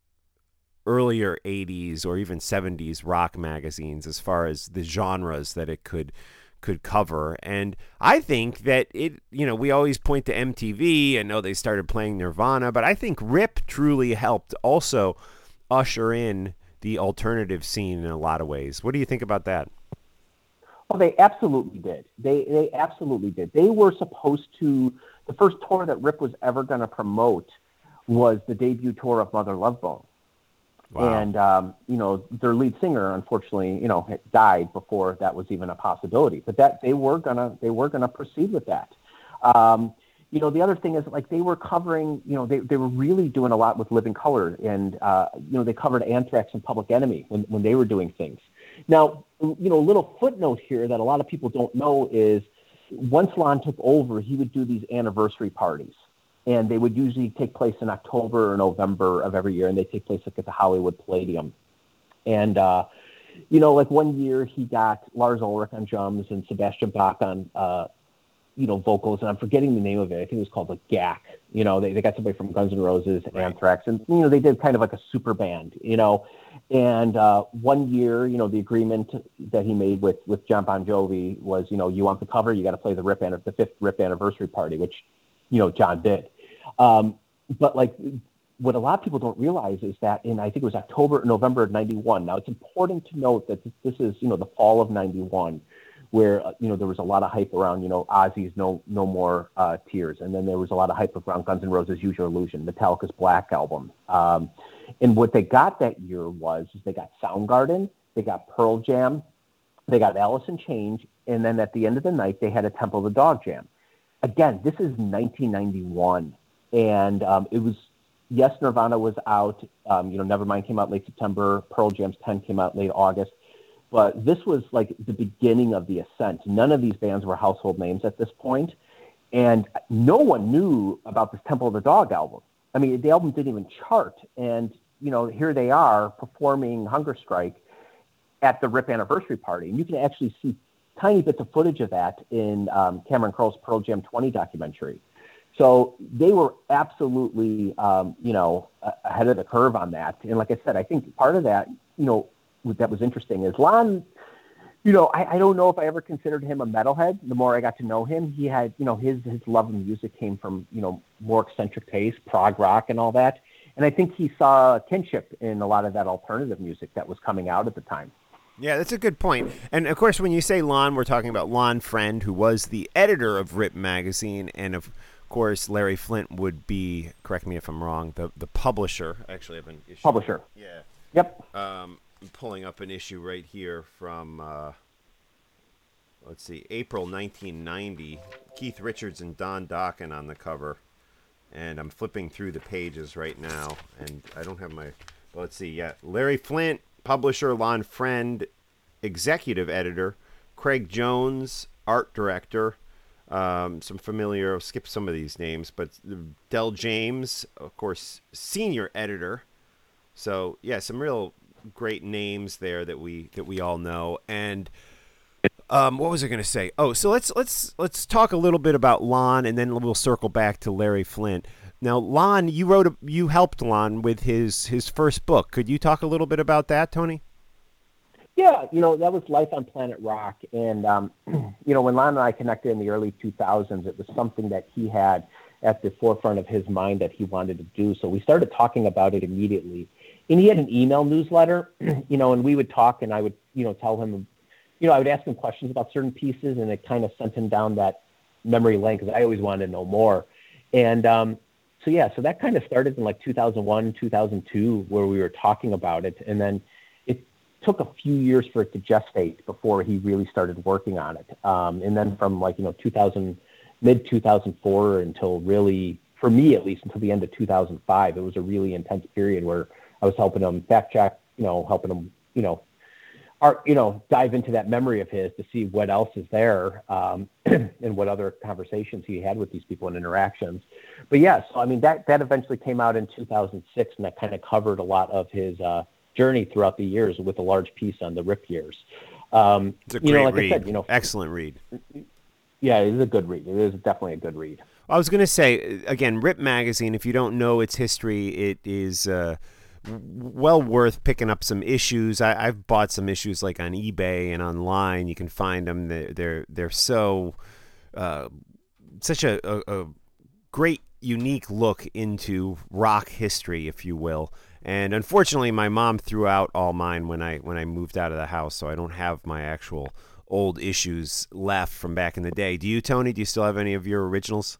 Speaker 9: earlier eighties or even seventies rock magazines as far as the genres that it could could cover. And I think that it, you know, we always point to M T V and know they started playing Nirvana, but I think Rip truly helped also usher in the alternative scene in a lot of ways. What do you think about that?
Speaker 12: Well, they absolutely did. They they absolutely did. They were supposed to, the first tour that Rip was ever going to promote was the debut tour of Mother Love Bone. Wow. And, um, you know, their lead singer, unfortunately, you know, had died before that was even a possibility. But that they were gonna they were gonna proceed with that. Um, you know, the other thing is, like, they were covering, you know, they, they were really doing a lot with Living Colour, and uh, you know, they covered Anthrax and Public Enemy when when they were doing things. Now, you know, a little footnote here that a lot of people don't know is, once Lon took over, he would do these anniversary parties. And they would usually take place in October or November of every year, and they take place like at the Hollywood Palladium. And, uh, you know, like one year he got Lars Ulrich on drums and Sebastian Bach on, uh, you know, vocals, and I'm forgetting the name of it. I think it was called like G A C. You know, they, they got somebody from Guns N' Roses, right. Anthrax, and, you know, they did kind of like a super band, you know. And uh, one year, you know, the agreement that he made with, with John Bon Jovi was, you know, you want the cover, you got to play the Rip the fifth Rip anniversary party, which, you know, John did. Um, but like what a lot of people don't realize is that in, I think it was October or November of ninety-one. Now it's important to note that this, this is, you know, the fall of ninety-one, where, uh, you know, there was a lot of hype around, you know, Ozzy's No No More uh, Tears. And then there was a lot of hype around Guns N' Roses' Use Your Illusion, Metallica's Black Album. Um, and what they got that year was, is they got Soundgarden, they got Pearl Jam, they got Alice in Chains, and then at the end of the night, they had a Temple of the Dog Jam. Again, this is nineteen ninety-one. And um, it was, yes, Nirvana was out. Um, you know, Nevermind came out late September. Pearl Jam's ten came out late August. But this was like the beginning of the ascent. None of these bands were household names at this point. And no one knew about this Temple of the Dog album. I mean, the album didn't even chart. And, you know, here they are performing Hunger Strike at the RIP anniversary party. And you can actually see tiny bits of footage of that in um, Cameron Crowe's Pearl Jam twenty documentary. So they were absolutely, um, you know, ahead of the curve on that. And like I said, I think part of that, you know, that was interesting is Lon, you know, I, I don't know if I ever considered him a metalhead. The more I got to know him, he had, you know, his his love of music came from, you know, more eccentric taste, prog rock and all that. And I think he saw kinship in a lot of that alternative music that was coming out at the time.
Speaker 9: Yeah, that's a good point. And of course, when you say Lon, we're talking about Lon Friend, who was the editor of RIP magazine, and of course, Larry Flynt would be, correct me if I'm wrong, the the publisher. I actually have an issue.
Speaker 12: Publisher.
Speaker 9: Yeah.
Speaker 12: Yep.
Speaker 9: Um, I'm pulling up an issue right here from, uh, let's see, April nineteen ninety. Keith Richards and Don Dokken on the cover. And I'm flipping through the pages right now. And I don't have my, well, let's see, yeah. Larry Flynt, publisher, Lon Friend, executive editor. Craig Jones, art director. Um, some familiar, I'll skip some of these names, but Del James, of course, senior editor. So, yeah, some real great names there that we that we all know. And um, what was I going to say? Oh, so let's let's let's talk a little bit about Lon, and then we'll circle back to Larry Flynt. Now, Lon, you wrote a, you helped Lon with his his first book. Could you talk a little bit about that, Tony?
Speaker 12: Yeah, you know, that was Life on Planet Rock. And, um, you know, when Lon and I connected in the early two thousands, it was something that he had at the forefront of his mind that he wanted to do. So we started talking about it immediately. And he had an email newsletter, you know, and we would talk and I would, you know, tell him, you know, I would ask him questions about certain pieces and it kind of sent him down that memory lane because I always wanted to know more. And um, so, yeah, so that kind of started in like two thousand one, two thousand two, where we were talking about it. And then took a few years for it to gestate before he really started working on it. Um, and then from like, you know, two thousand, mid two thousand four until really, for me at least, until the end of two thousand five, it was a really intense period where I was helping him fact check, you know, helping him, you know, art, you know, dive into that memory of his to see what else is there um, and what other conversations he had with these people and interactions. But yeah, so I mean, that, that eventually came out in two thousand six and that kind of covered a lot of his, uh, journey throughout the years with a large piece on the RIP years. Um,
Speaker 9: it's a great
Speaker 12: you know, like
Speaker 9: read.
Speaker 12: I said, you know,
Speaker 9: excellent read.
Speaker 12: Yeah, it is a good read. It is definitely a good read.
Speaker 9: I was going to say, again, RIP magazine, if you don't know its history, it is uh, well worth picking up some issues. I, I've bought some issues like on eBay and online. You can find them. They're, they're, they're so, uh, such a, a, a great, unique look into rock history, if you will. And unfortunately, my mom threw out all mine when I when I moved out of the house, so I don't have my actual old issues left from back in the day. Do you, Tony? Do you still have any of your originals?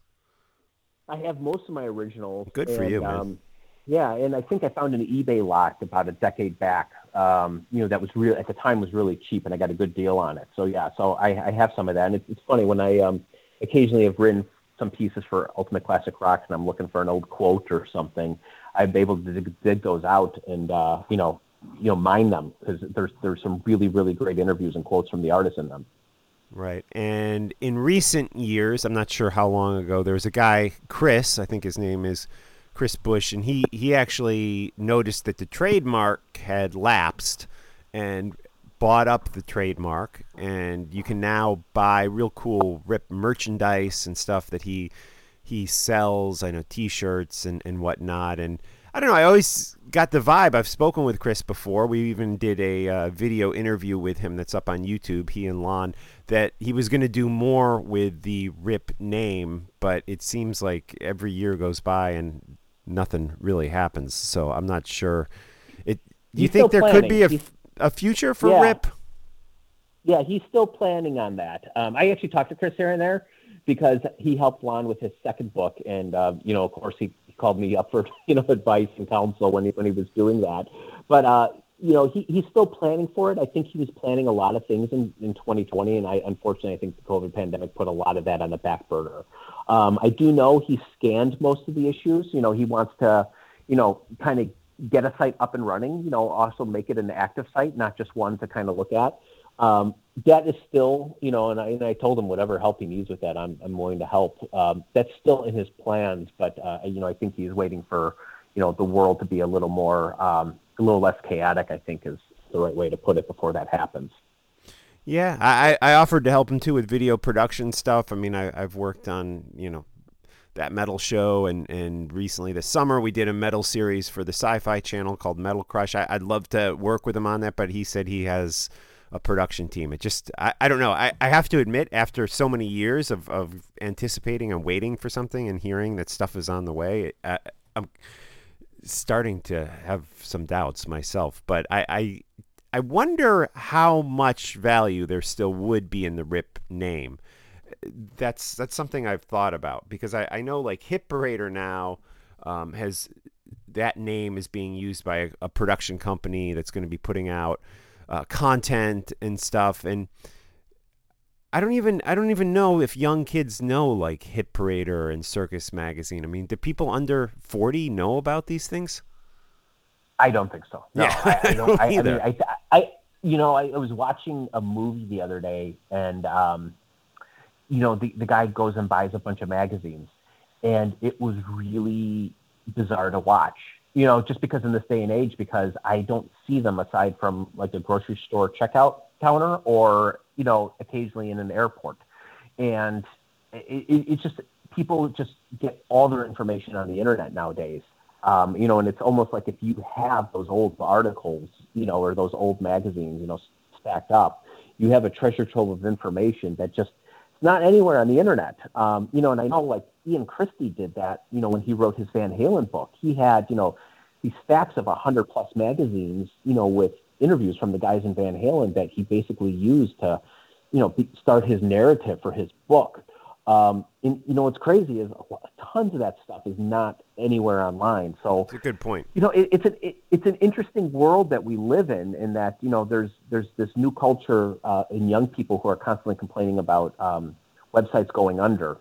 Speaker 12: I have most of my originals.
Speaker 9: Good for
Speaker 12: and,
Speaker 9: you, man.
Speaker 12: Um, yeah, and I think I found an eBay lot about a decade back. Um, you know, that was real at the time was really cheap, and I got a good deal on it. So yeah, so I, I have some of that, and it's, it's funny when I um, occasionally have written some pieces for Ultimate Classic Rocks, and I'm looking for an old quote or something. I've been able to dig, dig those out and, uh, you know, you know, mine them because there's, there's some really, really great interviews and quotes from the artists in them.
Speaker 9: Right. And in recent years, I'm not sure how long ago, there was a guy, Chris, I think his name is Chris Bush, and he, he actually noticed that the trademark had lapsed and bought up the trademark, and you can now buy real cool RIP merchandise and stuff that he he sells. I know T-shirts and, and whatnot. And I don't know, I always got the vibe. I've spoken with Chris before. We even did a uh, video interview with him that's up on YouTube, he and Lon, that he was going to do more with the RIP name, but it seems like every year goes by and nothing really happens. So I'm not sure. It. Do you
Speaker 12: He's
Speaker 9: think there
Speaker 12: planning.
Speaker 9: could be a,
Speaker 12: He's,
Speaker 9: a future for
Speaker 12: yeah.
Speaker 9: RIP?
Speaker 12: Yeah, he's still planning on that. Um, I actually talked to Chris here and there because he helped Lon with his second book. And, uh, you know, of course, he called me up for, you know, advice and counsel when he, when he was doing that. But, uh, you know, he, he's still planning for it. I think he was planning a lot of things in, in twenty twenty. And I, unfortunately, I think the COVID pandemic put a lot of that on the back burner. Um, I do know he scanned most of the issues. You know, he wants to, you know, kind of get a site up and running, you know, also make it an active site, not just one to kind of look at. Um, that is still, you know, and I, and I told him whatever help he needs with that, I'm, I'm willing to help. Um, that's still in his plans, but, uh, you know, I think he's waiting for, you know, the world to be a little more, um, a little less chaotic, I think is the right way to put it before that happens.
Speaker 9: Yeah, I, I offered to help him too with video production stuff. I mean, I, I've worked on, you know, that metal show, and, and recently this summer we did a metal series for the Sci-Fi Channel called Metal Crush. I, I'd love to work with him on that, but he said he has a production team. It just, I, I don't know. I, I have to admit, after so many years of, of anticipating and waiting for something and hearing that stuff is on the way, I, I'm starting to have some doubts myself. But I, I, I wonder how much value there still would be in the Rip name. That's that's something I've thought about, because I, I know like Hit Parader now um, has, that name is being used by a, a production company that's going to be putting out Uh, content and stuff, and I don't even I don't even know if young kids know like Hit Parader and Circus Magazine. I mean, do people under forty know about these things?
Speaker 12: I don't think so. No,
Speaker 9: yeah,
Speaker 12: I, I don't. I, I
Speaker 9: either.
Speaker 12: mean, I, I, you know, I, I was watching a movie the other day, and um, you know, the the guy goes and buys a bunch of magazines, and it was really bizarre to watch. You know, just because in this day and age, because I don't see them aside from like a grocery store checkout counter or, you know, occasionally in an airport. And it, it, it's just, people just get all their information on the internet nowadays. Um, you know, and it's almost like if you have those old articles, you know, or those old magazines, you know, stacked up, you have a treasure trove of information that just, it's not anywhere on the internet. Um, you know, and I know like Ian Christie did that, you know, when he wrote his Van Halen book. He had, you know, these stacks of one hundred plus magazines, you know, with interviews from the guys in Van Halen that he basically used to, you know, be, start his narrative for his book. Um, and, you know, what's crazy is tons of that stuff is not anywhere online. So
Speaker 9: it's a good point.
Speaker 12: You know, it, it's an it, it's an interesting world that we live in, in that, you know, there's there's this new culture uh, in young people who are constantly complaining about um, websites going under,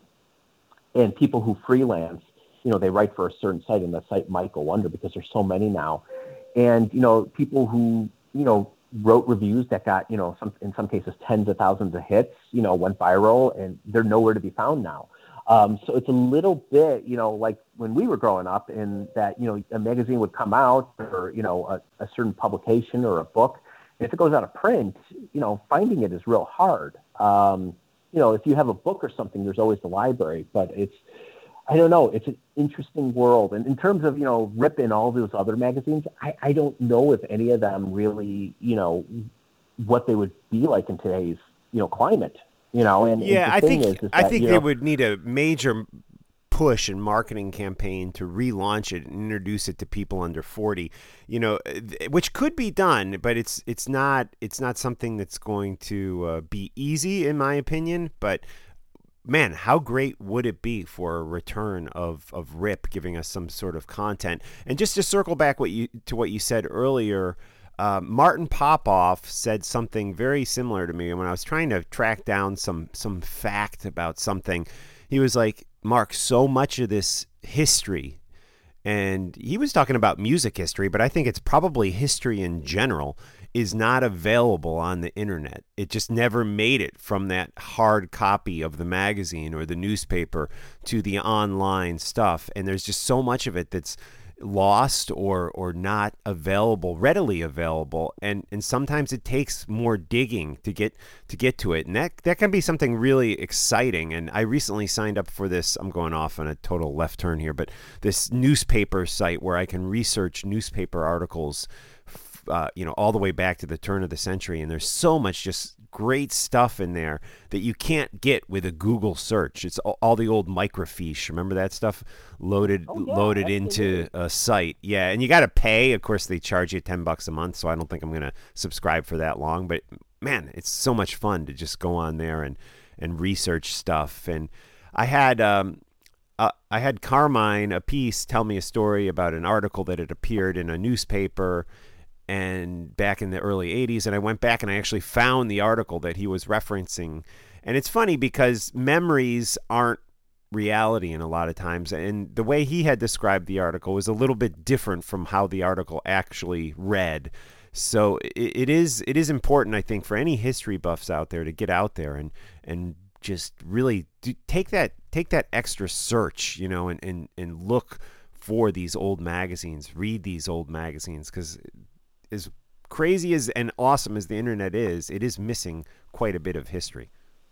Speaker 12: and people who freelance. You know, they write for a certain site, and the site might go under because there's so many now. And, you know, people who, you know, wrote reviews that got, you know, some, in some cases, tens of thousands of hits, you know, went viral, and they're nowhere to be found now. Um, so it's a little bit, you know, like when we were growing up, in that, you know, a magazine would come out, or, you know, a, a certain publication or a book. And if it goes out of print, you know, finding it is real hard. Um, you know, if you have a book or something, there's always the library, but it's, I don't know. It's an interesting world. And in terms of, you know, Rip and all those other magazines, I, I don't know if any of them really, you know, what they would be like in today's, you know, climate, you know. And
Speaker 9: yeah,
Speaker 12: and
Speaker 9: I think,
Speaker 12: is, is
Speaker 9: I
Speaker 12: that,
Speaker 9: think
Speaker 12: you
Speaker 9: they
Speaker 12: know,
Speaker 9: would need a major push and marketing campaign to relaunch it and introduce it to people under forty, you know, which could be done, but it's, it's not, it's not something that's going to uh, be easy, in my opinion. But man, how great would it be for a return of, of Rip giving us some sort of content? And just to circle back what you to what you said earlier, uh, Martin Popoff said something very similar to me. And when I was trying to track down some some fact about something, he was like, Mark, so much of this history, and he was talking about music history, but I think it's probably history in general, is not available on the internet. It just never made it from that hard copy of the magazine or the newspaper to the online stuff. And there's just so much of it that's lost or or not available, readily available. And and sometimes it takes more digging to get to get to it. And that that can be something really exciting. And I recently signed up for this, I'm going off on a total left turn here, but this newspaper site where I can research newspaper articles Uh, you know, all the way back to the turn of the century. And there's so much just great stuff in there that you can't get with a Google search. It's all, all the old microfiche. Remember that stuff loaded
Speaker 12: Oh, yeah,
Speaker 9: loaded
Speaker 12: absolutely.
Speaker 9: into a site. Yeah, and you got to pay. Of course, they charge you ten bucks a month, so I don't think I'm going to subscribe for that long. But man, it's so much fun to just go on there and and research stuff. And I had um, uh, I had Carmine Appice tell me a story about an article that had appeared in a newspaper and back in the early eighties, and I went back and I actually found the article that he was referencing. And it's funny because memories aren't reality in a lot of times, and the way he had described the article was a little bit different from how the article actually read. So it, it is it is important, I think, for any history buffs out there to get out there and and just really do, take that take that extra search, you know, and, and, and look for these old magazines, read these old magazines, because as crazy as and awesome as the internet is, it is missing quite a bit of history.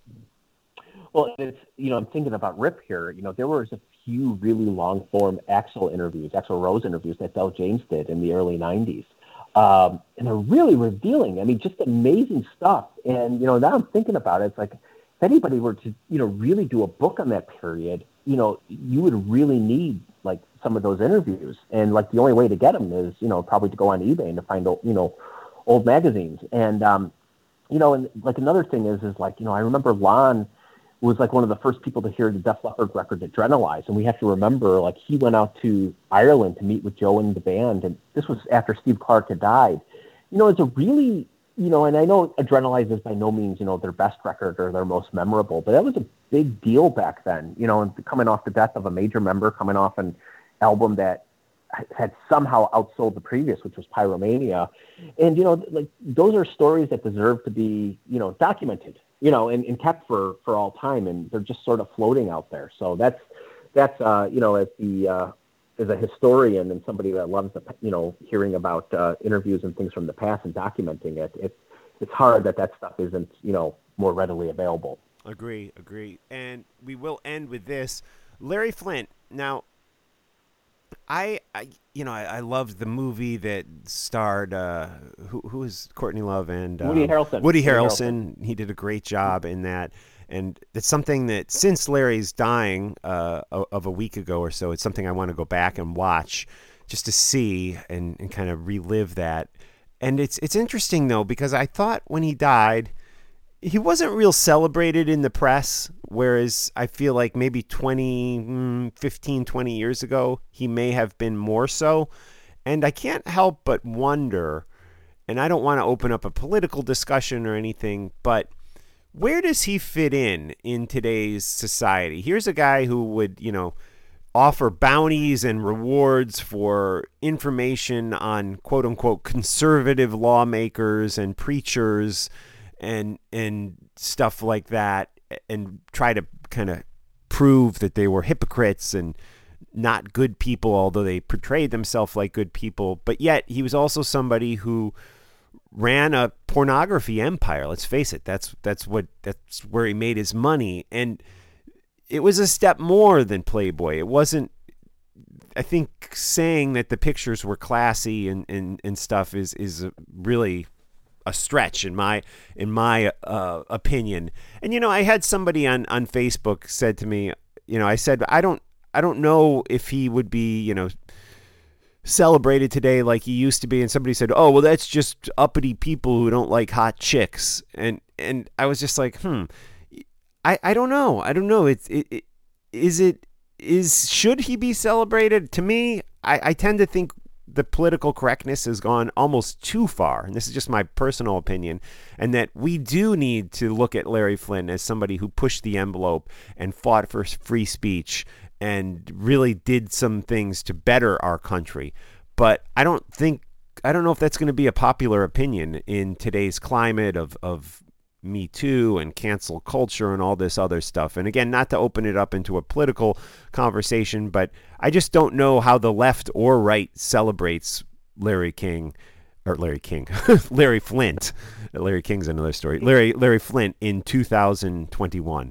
Speaker 12: Well, it's, you know, I'm thinking about Rip here. You know, there was a few really long form Axl interviews, Axl Rose interviews that Del James did in the early nineties. Um, and they're really revealing. I mean, just amazing stuff. And, you know, now I'm thinking about it, it's like, if anybody were to, you know, really do a book on that period, you know, you would really need, like, some of those interviews. And, like, the only way to get them is, you know, probably to go on eBay and to find, you know, old magazines. And, um, you know, and, like, another thing is, is, like, you know, I remember Lon was like one of the first people to hear the Def Leppard record Adrenalize. And we have to remember, like, he went out to Ireland to meet with Joe and the band. And this was after Steve Clark had died. You know, it's a really, you know, and I know Adrenalize is by no means, you know, their best record or their most memorable, but that was a big deal back then, you know, and coming off the death of a major member, coming off an album that had somehow outsold the previous, which was Pyromania. And, you know, like, those are stories that deserve to be, you know, documented, you know, and, and kept for, for all time. And they're just sort of floating out there. So that's, that's, uh, you know, as the, uh, as a historian and somebody that loves, the, you know, hearing about uh, interviews and things from the past and documenting it, it's, it's hard that that stuff isn't, you know, more readily available.
Speaker 9: Agree, agree. And we will end with this. Larry Flynt. Now, I, I you know, I, I loved the movie that starred, uh, who who is Courtney Love and um,
Speaker 12: Woody Harrelson.
Speaker 9: Woody Harrelson. He did a great job in that. And it's something that, since Larry's dying uh, of a week ago or so, it's something I want to go back and watch just to see and, and kind of relive that. And it's it's interesting, though, because I thought when he died, he wasn't real celebrated in the press, whereas I feel like maybe twenty, fifteen, twenty years ago, he may have been more so. And I can't help but wonder, and I don't want to open up a political discussion or anything, but where does he fit in in today's society? Here's a guy who would, you know, offer bounties and rewards for information on quote unquote conservative lawmakers and preachers and and stuff like that, and try to kind of prove that they were hypocrites and not good people, although they portrayed themselves like good people. But yet he was also somebody who ran a pornography empire. Let's face it. That's that's what that's where he made his money. And it was a step more than Playboy. It wasn't, I think, saying that the pictures were classy and, and, and stuff is is really a stretch in my in my uh, opinion. And you know, I had somebody on, on Facebook said to me, you know, I said I don't I don't know if he would be, you know, celebrated today like he used to be. And somebody said, oh, well, that's just uppity people who don't like hot chicks. And and I was just like, hmm, I, I don't know. I don't know. It's it, it is it is should he be celebrated? To me, I, I tend to think the political correctness has gone almost too far. And this is just my personal opinion. And that we do need to look at Larry Flynt as somebody who pushed the envelope and fought for free speech and really did some things to better our country. But I don't think, I don't know if that's going to be a popular opinion in today's climate of, of Me Too and cancel culture and all this other stuff. And again, not to open it up into a political conversation, but I just don't know how the left or right celebrates Larry King, or Larry King, Larry Flynt. Larry King's another story. Larry, Larry Flynt in two thousand twenty-one.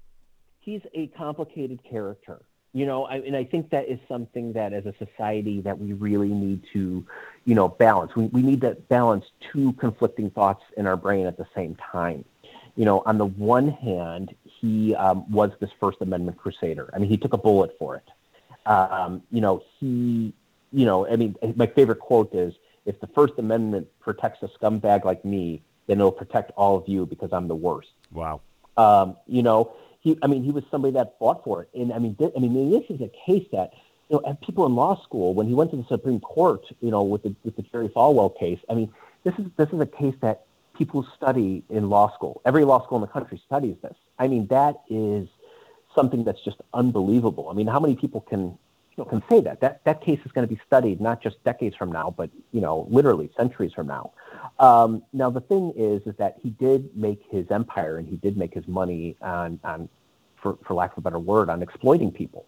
Speaker 12: He's a complicated character. You know, I, and I think that is something that as a society that we really need to, you know, balance. We, we need to balance two conflicting thoughts in our brain at the same time. You know, on the one hand, he um, was this First Amendment crusader. I mean, he took a bullet for it. Um, you know, he, you know, I mean, my favorite quote is, if the First Amendment protects a scumbag like me, then it'll protect all of you because I'm the worst.
Speaker 9: Wow.
Speaker 12: Um, you know, He, I mean, he was somebody that fought for it. And I mean, th- I mean, this is a case that, you know, people in law school, when he went to the Supreme Court, you know, with the, with the Jerry Falwell case, I mean, this is, this is a case that people study in law school. Every law school in the country studies this. I mean, that is something that's just unbelievable. I mean, how many people can you know, can say that. That that case is going to be studied not just decades from now, but, you know, literally centuries from now. Um, now, the thing is, is that he did make his empire and he did make his money on, on for, for lack of a better word, on exploiting people.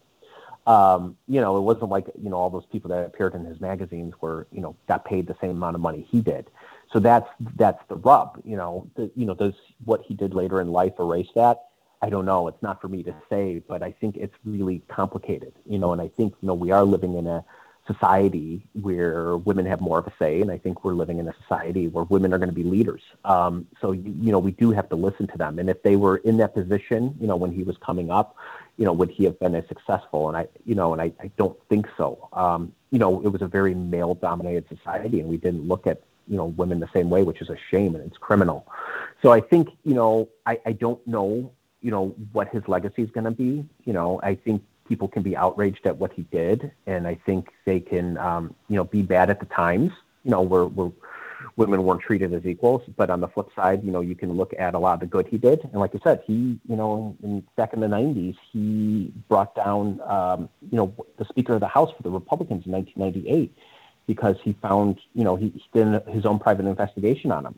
Speaker 12: Um, you know, it wasn't like, you know, all those people that appeared in his magazines were, you know, got paid the same amount of money he did. So that's that's the rub. You know, the, you know, does what he did later in life erase that? I don't know. It's not for me to say, but I think it's really complicated, you know, and I think, you know, we are living in a society where women have more of a say, and I think we're living in a society where women are going to be leaders. Um, so, you, you know, we do have to listen to them. And if they were in that position, you know, when he was coming up, you know, would he have been as successful? And I, you know, and I, I don't think so. Um, you know, it was a very male-dominated society, and we didn't look at, you know, women the same way, which is a shame, and it's criminal. So I think, you know, I, I don't know, you know, what his legacy is going to be. You know, I think people can be outraged at what he did, and I think they can, um, you know, be bad at the times, you know, where, where women weren't treated as equals. But on the flip side, you know, you can look at a lot of the good he did. And like I said, he, you know, in, back in the nineties, he brought down, um, you know, the Speaker of the House for the Republicans in nineteen ninety-eight because he found, you know, he, he did his own private investigation on him.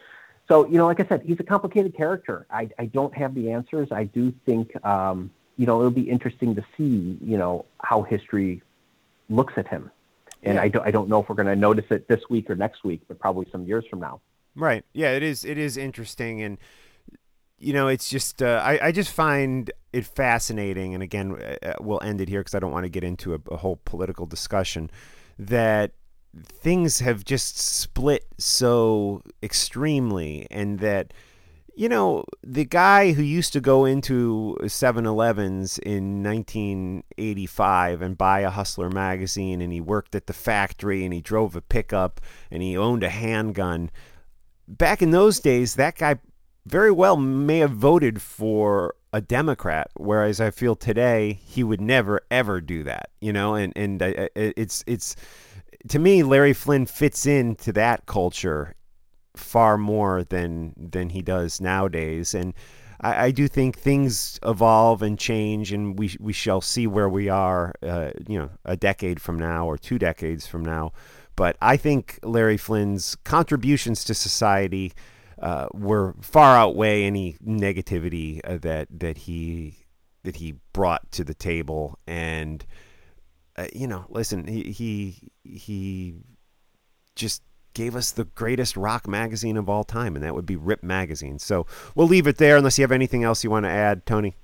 Speaker 12: So, you know, like I said, he's a complicated character. I, I don't have the answers. I do think, um, you know, it'll be interesting to see, you know, how history looks at him. And yeah. I, don't, I don't know if we're going to notice it this week or next week, but probably some years from now.
Speaker 9: Right. Yeah, it is. It is interesting. And, you know, it's just, uh, I, I just find it fascinating. And again, uh, we'll end it here because I don't want to get into a, a whole political discussion, that things have just split so extremely, and that, you know, the guy who used to go into seven elevens in nineteen eighty-five and buy a Hustler magazine, and he worked at the factory, and he drove a pickup, and he owned a handgun, back in those days, that guy very well may have voted for a Democrat, whereas I feel today he would never, ever do that, you know, and, and uh, it's, it's, to me, Larry Flynn fits into that culture far more than than he does nowadays. And I, I do think things evolve and change, and we we shall see where we are, uh, you know, a decade from now or two decades from now. But I think Larry Flynn's contributions to society uh, were far outweigh any negativity uh, that that he that he brought to the table. And Uh, you know, listen, he, he he just gave us the greatest rock magazine of all time, and that would be Rip Magazine. So we'll leave it there unless you have anything else you want to add, Tony.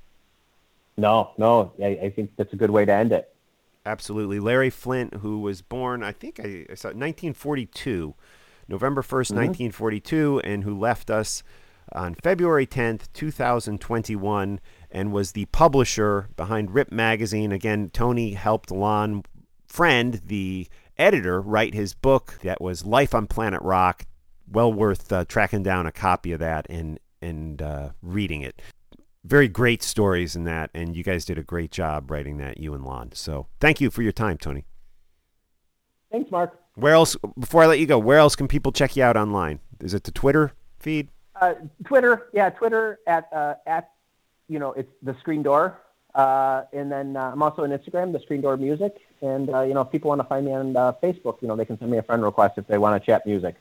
Speaker 12: No, no, I, I think that's a good way to end it.
Speaker 9: Absolutely. Larry Flynt, who was born, I think I, I saw nineteen forty-two, November first, mm-hmm. nineteen forty-two, and who left us on February tenth, two thousand twenty-one, and was the publisher behind Rip Magazine. Again, Tony helped Lon Friend, the editor, write his book that was Life on Planet Rock. Well worth uh, tracking down a copy of that and, and uh, reading it. Very great stories in that, and you guys did a great job writing that, you and Lon. So thank you for your time, Tony.
Speaker 12: Thanks, Mark.
Speaker 9: Where else, before I let you go, where else can people check you out online? Is it the Twitter feed?
Speaker 12: Uh, Twitter, yeah, Twitter at, uh, at, you know, it's the Screen Door. Uh, and then uh, I'm also on Instagram, the Screen Door Music. And, uh, you know, if people want to find me on uh, Facebook, you know, they can send me a friend request if they want to chat music.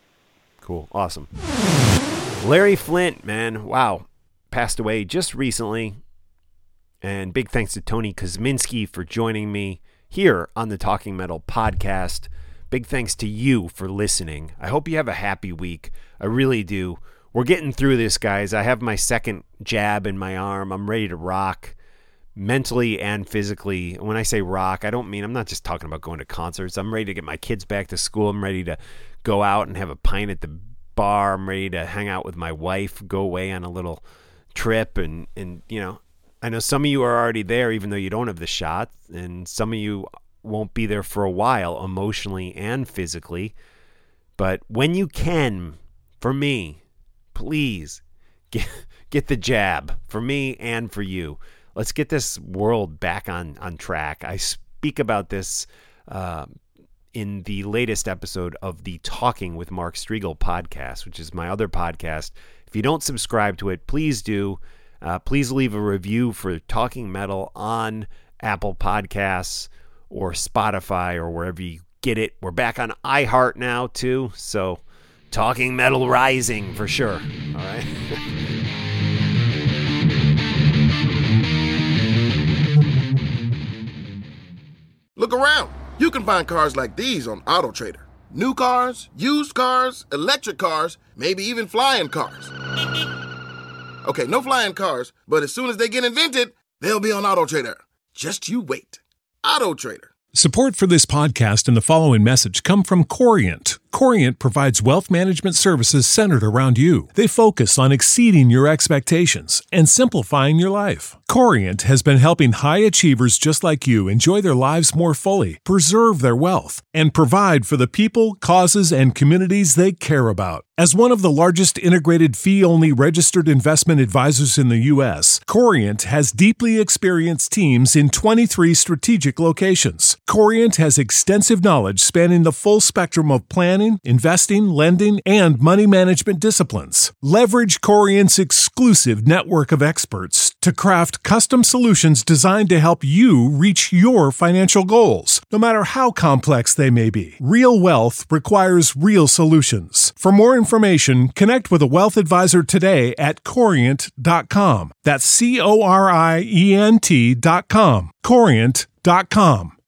Speaker 9: Cool. Awesome. Larry Flynt, man. Wow. Passed away just recently. And big thanks to Tony Kosminski for joining me here on the Talking Metal podcast. Big thanks to you for listening. I hope you have a happy week. I really do. We're getting through this, guys. I have my second jab in my arm. I'm ready to rock mentally and physically. When I say rock, I don't mean, I'm not just talking about going to concerts. I'm ready to get my kids back to school. I'm ready to go out and have a pint at the bar. I'm ready to hang out with my wife, go away on a little trip. And, and you know, I know some of you are already there, even though you don't have the shot. And some of you won't be there for a while, emotionally and physically. But when you can, for me, please get get the jab for me and for you. Let's get this world back on, on track. I speak about this uh, in the latest episode of the Talking with Mark Strigl podcast, which is my other podcast. If you don't subscribe to it, please do. Uh, please leave a review for Talking Metal on Apple Podcasts or Spotify or wherever you get it. We're back on iHeart now too, so Talking Metal Rising for sure. All right.
Speaker 13: Look around. You can find cars like these on AutoTrader. New cars, used cars, electric cars, maybe even flying cars. Okay, no flying cars, but as soon as they get invented, they'll be on AutoTrader. Just you wait. AutoTrader.
Speaker 14: Support for this podcast and the following message come from Corient. Corient provides wealth management services centered around you. They focus on exceeding your expectations and simplifying your life. Corient has been helping high achievers just like you enjoy their lives more fully, preserve their wealth, and provide for the people, causes, and communities they care about. As one of the largest integrated fee-only registered investment advisors in the U S, Corient has deeply experienced teams in twenty-three strategic locations. Corient has extensive knowledge spanning the full spectrum of planning, investing, lending, and money management disciplines. Leverage Corient's exclusive network of experts to craft custom solutions designed to help you reach your financial goals, no matter how complex they may be. Real wealth requires real solutions. For more information, connect with a wealth advisor today at corient dot com. That's C O R I E N T dot com. corient dot com.